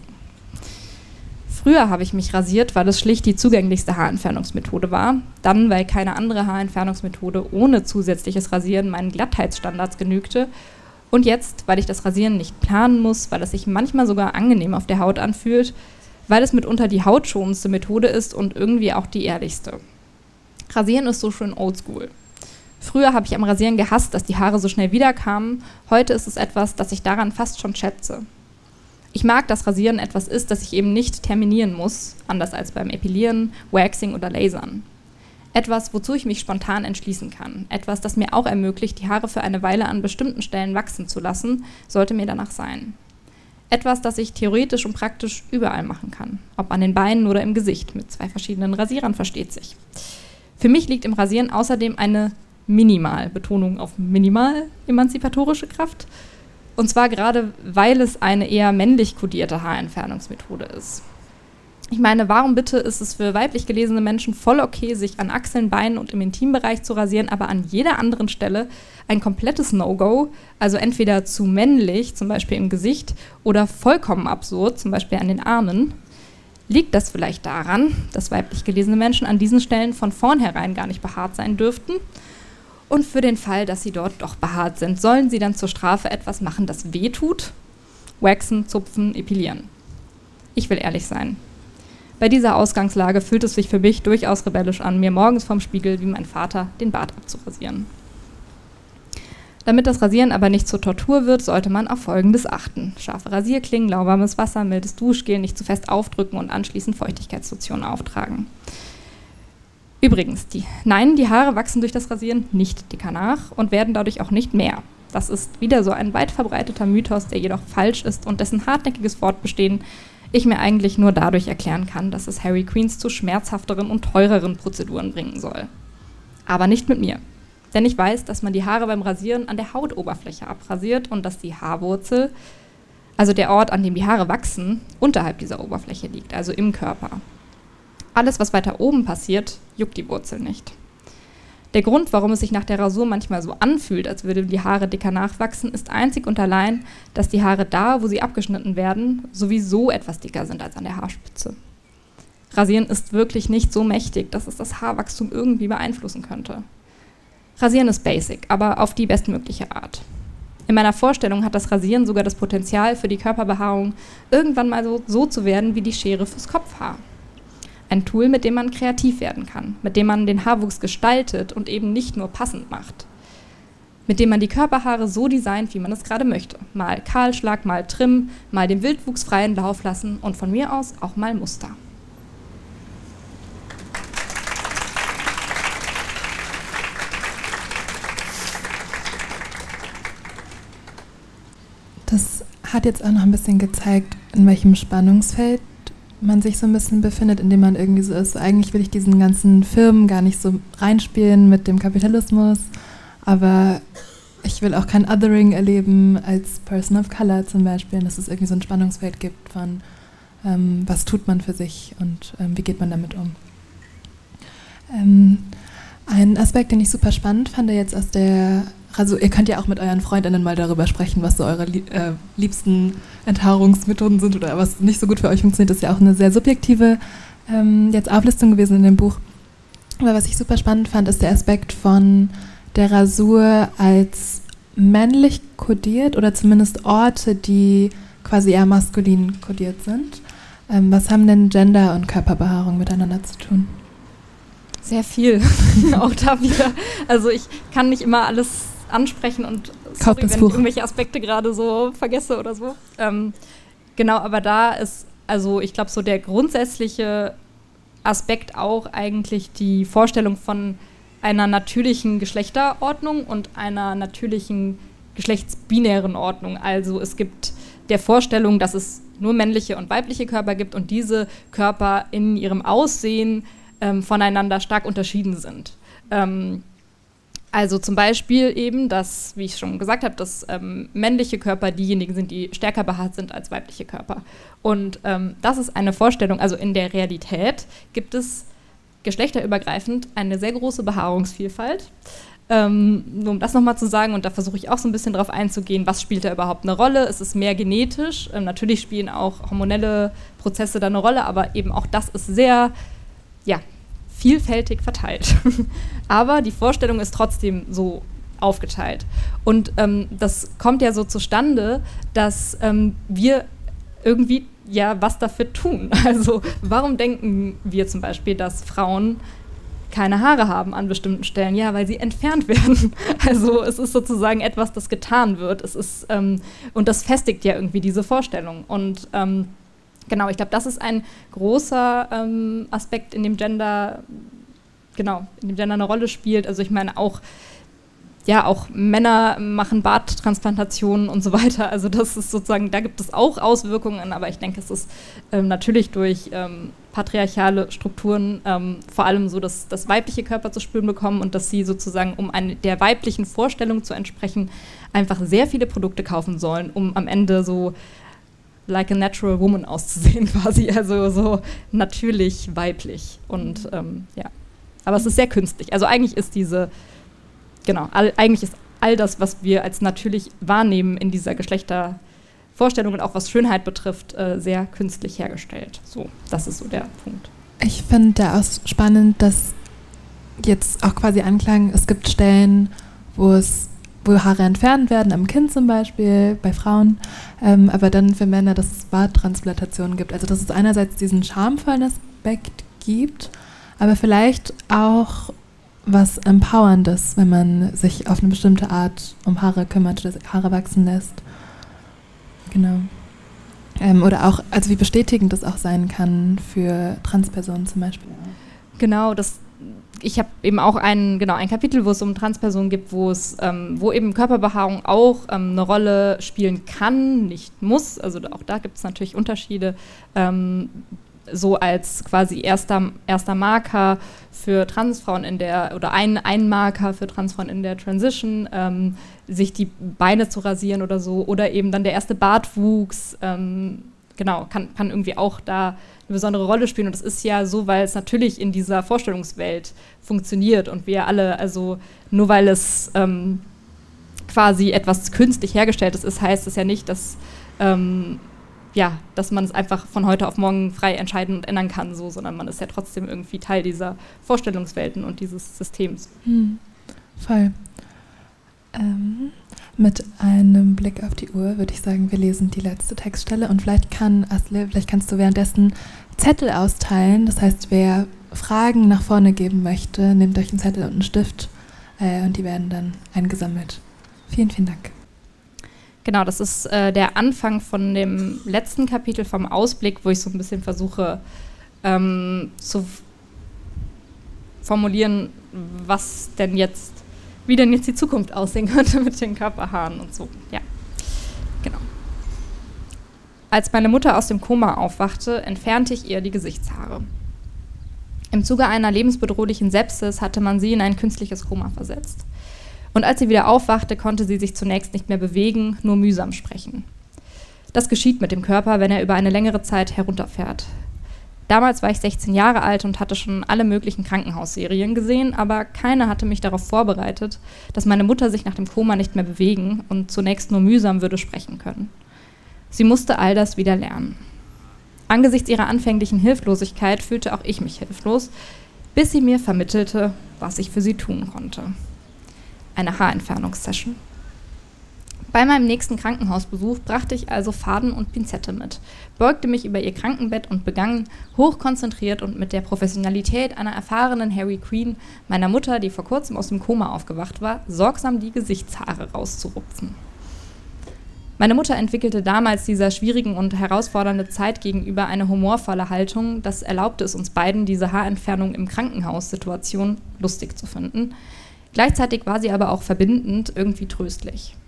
Früher habe ich mich rasiert, weil es schlicht die zugänglichste Haarentfernungsmethode war, dann, weil keine andere Haarentfernungsmethode ohne zusätzliches Rasieren meinen Glattheitsstandards genügte und jetzt, weil ich das Rasieren nicht planen muss, weil es sich manchmal sogar angenehm auf der Haut anfühlt, weil es mitunter die hautschonendste Methode ist und irgendwie auch die ehrlichste. Rasieren ist so schön oldschool. Früher habe ich am Rasieren gehasst, dass die Haare so schnell wiederkamen. Heute ist es etwas, das ich daran fast schon schätze. Ich mag, dass Rasieren etwas ist, das ich eben nicht terminieren muss, anders als beim Epilieren, Waxing oder Lasern. Etwas, wozu ich mich spontan entschließen kann. Etwas, das mir auch ermöglicht, die Haare für eine Weile an bestimmten Stellen wachsen zu lassen, sollte mir danach sein. Etwas, das ich theoretisch und praktisch überall machen kann. Ob an den Beinen oder im Gesicht, mit 2 verschiedenen Rasierern versteht sich. Für mich liegt im Rasieren außerdem eine minimal, Betonung auf minimal, emanzipatorische Kraft. Und zwar gerade, weil es eine eher männlich kodierte Haarentfernungsmethode ist. Ich meine, warum bitte ist es für weiblich gelesene Menschen voll okay, sich an Achseln, Beinen und im Intimbereich zu rasieren, aber an jeder anderen Stelle ein komplettes No-Go, also entweder zu männlich, zum Beispiel im Gesicht, oder vollkommen absurd, zum Beispiel an den Armen? Liegt das vielleicht daran, dass weiblich gelesene Menschen an diesen Stellen von vornherein gar nicht behaart sein dürften? Und für den Fall, dass sie dort doch behaart sind, sollen sie dann zur Strafe etwas machen, das weh tut? Waxen, zupfen, epilieren. Ich will ehrlich sein. Bei dieser Ausgangslage fühlt es sich für mich durchaus rebellisch an, mir morgens vorm Spiegel wie mein Vater den Bart abzurasieren. Damit das Rasieren aber nicht zur Tortur wird, sollte man auf Folgendes achten. Scharfe Rasierklingen, lauwarmes Wasser, mildes Duschgel, nicht zu fest aufdrücken und anschließend Feuchtigkeitslotion auftragen. Übrigens, die Haare wachsen durch das Rasieren nicht dicker nach und werden dadurch auch nicht mehr. Das ist wieder so ein weit verbreiteter Mythos, der jedoch falsch ist und dessen hartnäckiges Fortbestehen ich mir eigentlich nur dadurch erklären kann, dass es Harry Queens zu schmerzhafteren und teureren Prozeduren bringen soll. Aber nicht mit mir. Denn ich weiß, dass man die Haare beim Rasieren an der Hautoberfläche abrasiert und dass die Haarwurzel, also der Ort, an dem die Haare wachsen, unterhalb dieser Oberfläche liegt, also im Körper. Alles, was weiter oben passiert, juckt die Wurzel nicht. Der Grund, warum es sich nach der Rasur manchmal so anfühlt, als würden die Haare dicker nachwachsen, ist einzig und allein, dass die Haare da, wo sie abgeschnitten werden, sowieso etwas dicker sind als an der Haarspitze. Rasieren ist wirklich nicht so mächtig, dass es das Haarwachstum irgendwie beeinflussen könnte. Rasieren ist basic, aber auf die bestmögliche Art. In meiner Vorstellung hat das Rasieren sogar das Potenzial für die Körperbehaarung, irgendwann mal so zu werden wie die Schere fürs Kopfhaar. Ein Tool, mit dem man kreativ werden kann, mit dem man den Haarwuchs gestaltet und eben nicht nur passend macht. Mit dem man die Körperhaare so designt, wie man es gerade möchte. Mal Kahlschlag, mal Trim, mal dem Wildwuchs freien Lauf lassen und von mir aus auch mal Muster. Das hat jetzt auch noch ein bisschen gezeigt, in welchem Spannungsfeld man sich so ein bisschen befindet, indem man irgendwie so ist, eigentlich will ich diesen ganzen Firmen gar nicht so reinspielen mit dem Kapitalismus, aber ich will auch kein Othering erleben als Person of Color zum Beispiel, dass es irgendwie so ein Spannungsfeld gibt von was tut man für sich und wie geht man damit um. Ein Aspekt, den ich super spannend fand, jetzt aus der, also ihr könnt ja auch mit euren Freundinnen mal darüber sprechen, was so eure liebsten Enthaarungsmethoden sind oder was nicht so gut für euch funktioniert. Das ist ja auch eine sehr subjektive jetzt Auflistung gewesen in dem Buch. Aber was ich super spannend fand, ist der Aspekt von der Rasur als männlich kodiert oder zumindest Orte, die quasi eher maskulin kodiert sind. Was haben denn Gender und Körperbehaarung miteinander zu tun? Sehr viel, auch da wieder. Also ich kann nicht immer alles ansprechen und sorry, wenn ich irgendwelche Aspekte gerade so vergesse oder so. Genau, aber da ist, also ich glaube, so der grundsätzliche Aspekt auch eigentlich die Vorstellung von einer natürlichen Geschlechterordnung und einer natürlichen geschlechtsbinären Ordnung. Also es gibt der Vorstellung, dass es nur männliche und weibliche Körper gibt und diese Körper in ihrem Aussehen voneinander stark unterschieden sind. Also zum Beispiel eben, dass, wie ich schon gesagt habe, dass männliche Körper diejenigen sind, die stärker behaart sind als weibliche Körper. Und das ist eine Vorstellung, also in der Realität gibt es geschlechterübergreifend eine sehr große Behaarungsvielfalt. Nur um das nochmal zu sagen, und da versuche ich auch so ein bisschen drauf einzugehen, was spielt da überhaupt eine Rolle? Es ist mehr genetisch, natürlich spielen auch hormonelle Prozesse da eine Rolle, aber eben auch das ist sehr vielfältig verteilt. Aber die Vorstellung ist trotzdem so aufgeteilt. Und das kommt ja so zustande, dass wir irgendwie was dafür tun. Also warum denken wir zum Beispiel, dass Frauen keine Haare haben an bestimmten Stellen? Ja, weil sie entfernt werden. Also es ist sozusagen etwas, das getan wird. Es ist, und das festigt ja irgendwie diese Vorstellung. Und genau, ich glaube, das ist ein großer Aspekt, in dem Gender eine Rolle spielt. Also ich meine auch Männer machen Barttransplantationen und so weiter. Also das ist sozusagen, da gibt es auch Auswirkungen, aber ich denke, es ist natürlich durch patriarchale Strukturen vor allem so, dass weibliche Körper zu spüren bekommen und dass sie sozusagen, um der weiblichen Vorstellung zu entsprechen, einfach sehr viele Produkte kaufen sollen, um am Ende so like a natural woman auszusehen quasi, also so natürlich weiblich und aber es ist sehr künstlich. Also eigentlich ist eigentlich ist all das, was wir als natürlich wahrnehmen in dieser Geschlechtervorstellung und auch was Schönheit betrifft, sehr künstlich hergestellt. So, das ist so der Punkt. Ich finde da auch spannend, dass jetzt auch quasi anklang, es gibt Stellen, wo Haare entfernt werden, am Kinn zum Beispiel, bei Frauen, aber dann für Männer, dass es Barttransplantationen gibt. Also dass es einerseits diesen schamvollen Aspekt gibt, aber vielleicht auch was Empowerndes, wenn man sich auf eine bestimmte Art um Haare kümmert oder Haare wachsen lässt. Genau. Oder auch, also wie bestätigend das auch sein kann für Transpersonen zum Beispiel. Genau, ich habe eben auch ein Kapitel, wo es um Transpersonen gibt, wo eben Körperbehaarung auch eine Rolle spielen kann, nicht muss. Also auch da gibt es natürlich Unterschiede. So als quasi erster Marker für Transfrauen oder ein Marker für Transfrauen in der Transition, sich die Beine zu rasieren oder so, oder eben dann der erste Bartwuchs, kann irgendwie auch da eine besondere Rolle spielen. Und das ist ja so, weil es natürlich in dieser Vorstellungswelt funktioniert und wir alle, also nur weil es quasi etwas künstlich hergestelltes ist, heißt es ja nicht, dass man es einfach von heute auf morgen frei entscheiden und ändern kann, sondern man ist ja trotzdem irgendwie Teil dieser Vorstellungswelten und dieses Systems. Voll. Mit einem Blick auf die Uhr würde ich sagen, wir lesen die letzte Textstelle und vielleicht kannst du währenddessen Zettel austeilen. Das heißt, wer Fragen nach vorne geben möchte, nehmt euch einen Zettel und einen Stift und die werden dann eingesammelt. Vielen, vielen Dank. Genau, das ist der Anfang von dem letzten Kapitel vom Ausblick, wo ich so ein bisschen versuche zu formulieren, wie denn jetzt die Zukunft aussehen könnte mit den Körperhaaren und so. Ja, genau. Als meine Mutter aus dem Koma aufwachte, entfernte ich ihr die Gesichtshaare. Im Zuge einer lebensbedrohlichen Sepsis hatte man sie in ein künstliches Koma versetzt. Und als sie wieder aufwachte, konnte sie sich zunächst nicht mehr bewegen, nur mühsam sprechen. Das geschieht mit dem Körper, wenn er über eine längere Zeit herunterfährt. Damals war ich 16 Jahre alt und hatte schon alle möglichen Krankenhausserien gesehen, aber keine hatte mich darauf vorbereitet, dass meine Mutter sich nach dem Koma nicht mehr bewegen und zunächst nur mühsam würde sprechen können. Sie musste all das wieder lernen. Angesichts ihrer anfänglichen Hilflosigkeit fühlte auch ich mich hilflos, bis sie mir vermittelte, was ich für sie tun konnte. Eine Haarentfernungssession. Bei meinem nächsten Krankenhausbesuch brachte ich also Faden und Pinzette mit, beugte mich über ihr Krankenbett und begann, hochkonzentriert und mit der Professionalität einer erfahrenen Harry Queen, meiner Mutter, die vor kurzem aus dem Koma aufgewacht war, sorgsam die Gesichtshaare rauszurupfen. Meine Mutter entwickelte damals dieser schwierigen und herausfordernden Zeit gegenüber eine humorvolle Haltung, das erlaubte es uns beiden, diese Haarentfernung im Krankenhaussituation lustig zu finden. Gleichzeitig war sie aber auch verbindend, irgendwie tröstlich.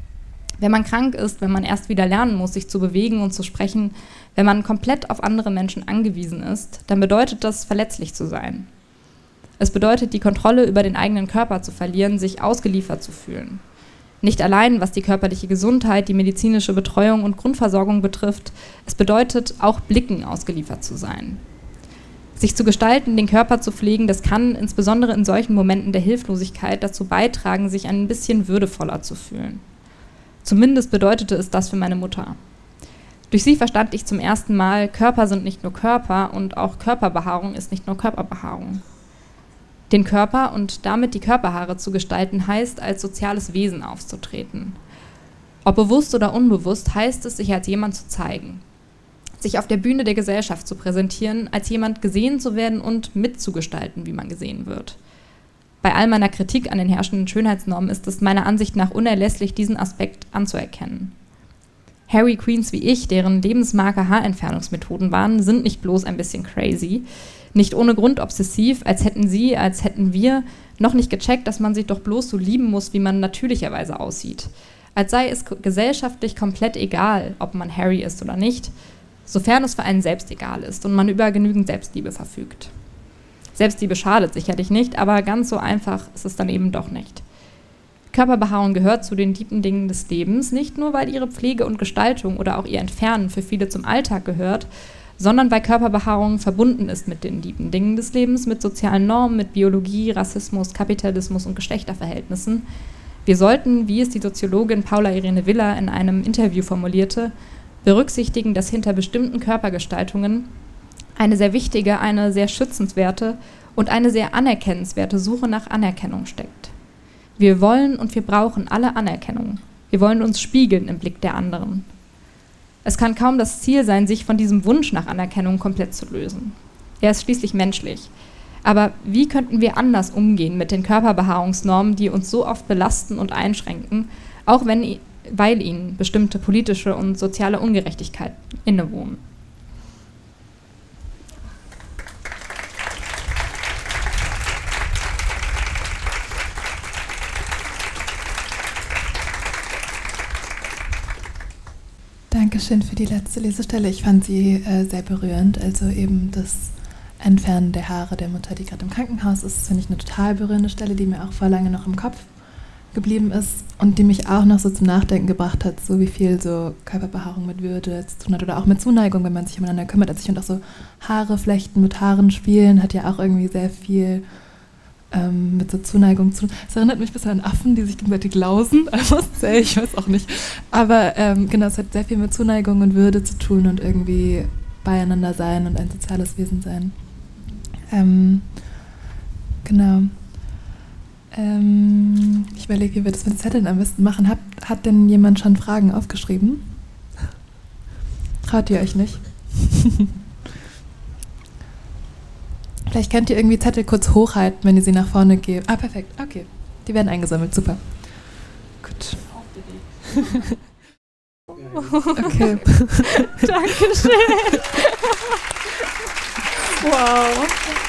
Wenn man krank ist, wenn man erst wieder lernen muss, sich zu bewegen und zu sprechen, wenn man komplett auf andere Menschen angewiesen ist, dann bedeutet das, verletzlich zu sein. Es bedeutet, die Kontrolle über den eigenen Körper zu verlieren, sich ausgeliefert zu fühlen. Nicht allein, was die körperliche Gesundheit, die medizinische Betreuung und Grundversorgung betrifft, es bedeutet, auch Blicken ausgeliefert zu sein. Sich zu gestalten, den Körper zu pflegen, das kann insbesondere in solchen Momenten der Hilflosigkeit dazu beitragen, sich ein bisschen würdevoller zu fühlen. Zumindest bedeutete es das für meine Mutter. Durch sie verstand ich zum ersten Mal, Körper sind nicht nur Körper und auch Körperbehaarung ist nicht nur Körperbehaarung. Den Körper und damit die Körperhaare zu gestalten, heißt, als soziales Wesen aufzutreten. Ob bewusst oder unbewusst, heißt es, sich als jemand zu zeigen. Sich auf der Bühne der Gesellschaft zu präsentieren, als jemand gesehen zu werden und mitzugestalten, wie man gesehen wird. Bei all meiner Kritik an den herrschenden Schönheitsnormen ist es meiner Ansicht nach unerlässlich, diesen Aspekt anzuerkennen. Harry Queens wie ich, deren Lebensmarker Haarentfernungsmethoden waren, sind nicht bloß ein bisschen crazy, nicht ohne Grund obsessiv, als hätten wir noch nicht gecheckt, dass man sich doch bloß so lieben muss, wie man natürlicherweise aussieht. Als sei es gesellschaftlich komplett egal, ob man Harry ist oder nicht, sofern es für einen selbst egal ist und man über genügend Selbstliebe verfügt. Selbstliebe schadet sicherlich nicht, aber ganz so einfach ist es dann eben doch nicht. Körperbehaarung gehört zu den tiefen Dingen des Lebens, nicht nur, weil ihre Pflege und Gestaltung oder auch ihr Entfernen für viele zum Alltag gehört, sondern weil Körperbehaarung verbunden ist mit den tiefen Dingen des Lebens, mit sozialen Normen, mit Biologie, Rassismus, Kapitalismus und Geschlechterverhältnissen. Wir sollten, wie es die Soziologin Paula Irene Villa in einem Interview formulierte, berücksichtigen, dass hinter bestimmten Körpergestaltungen eine sehr wichtige, eine sehr schützenswerte und eine sehr anerkennenswerte Suche nach Anerkennung steckt. Wir wollen und wir brauchen alle Anerkennung. Wir wollen uns spiegeln im Blick der anderen. Es kann kaum das Ziel sein, sich von diesem Wunsch nach Anerkennung komplett zu lösen. Er ist schließlich menschlich. Aber wie könnten wir anders umgehen mit den Körperbehaarungsnormen, die uns so oft belasten und einschränken, auch weil ihnen bestimmte politische und soziale Ungerechtigkeiten innewohnen? Dankeschön für die letzte Lesestelle. Ich fand sie sehr berührend. Also eben das Entfernen der Haare der Mutter, die gerade im Krankenhaus ist, finde ich eine total berührende Stelle, die mir auch vor lange noch im Kopf geblieben ist und die mich auch noch so zum Nachdenken gebracht hat, so wie viel so Körperbehaarung mit Würde zu tun hat oder auch mit Zuneigung, wenn man sich umeinander kümmert. Also ich finde auch so Haare flechten, mit Haaren spielen, hat ja auch irgendwie sehr viel mit so Zuneigung zu tun. Es erinnert mich ein bisschen an Affen, die sich gegenseitig lausen. Ich weiß auch nicht. Aber genau, es hat sehr viel mit Zuneigung und Würde zu tun und irgendwie beieinander sein und ein soziales Wesen sein. Genau. Ich überlege, wie wir das mit Zetteln am besten machen. Hat denn jemand schon Fragen aufgeschrieben? Traut ihr euch nicht? Vielleicht könnt ihr irgendwie Zettel kurz hochhalten, wenn ihr sie nach vorne gebt. Ah, perfekt. Okay. Die werden eingesammelt. Super. Gut. Okay. Dankeschön. Wow.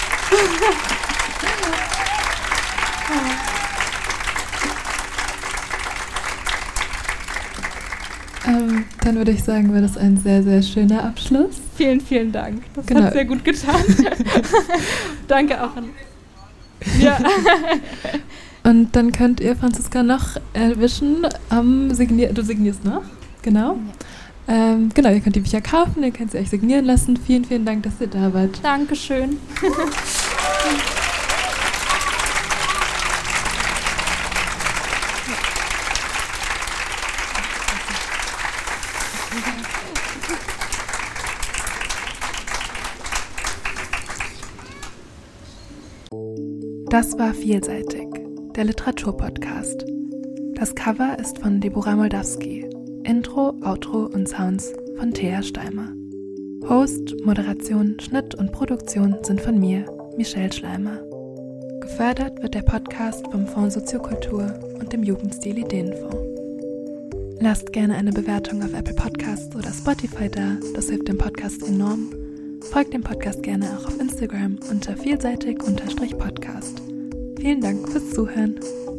Dann würde ich sagen, war das ein sehr, sehr schöner Abschluss. Vielen, vielen Dank. Das hat sehr gut getan. Danke auch an... Ja. Und dann könnt ihr Franziska noch erwischen. Du signierst noch? Genau. Ja. Genau, ihr könnt die Bücher kaufen, ihr könnt sie euch signieren lassen. Vielen, vielen Dank, dass ihr da wart. Dankeschön. Das war Vielseitig, der Literaturpodcast. Das Cover ist von Deborah Moldawski. Intro, Outro und Sounds von Thea Steimer. Host, Moderation, Schnitt und Produktion sind von mir, Michelle Schleimer. Gefördert wird der Podcast vom Fonds Soziokultur und dem Jugendstil Ideenfonds. Lasst gerne eine Bewertung auf Apple Podcasts oder Spotify da, das hilft dem Podcast enorm. Folgt dem Podcast gerne auch auf Instagram unter vielseitig_podcast. Vielen Dank fürs Zuhören.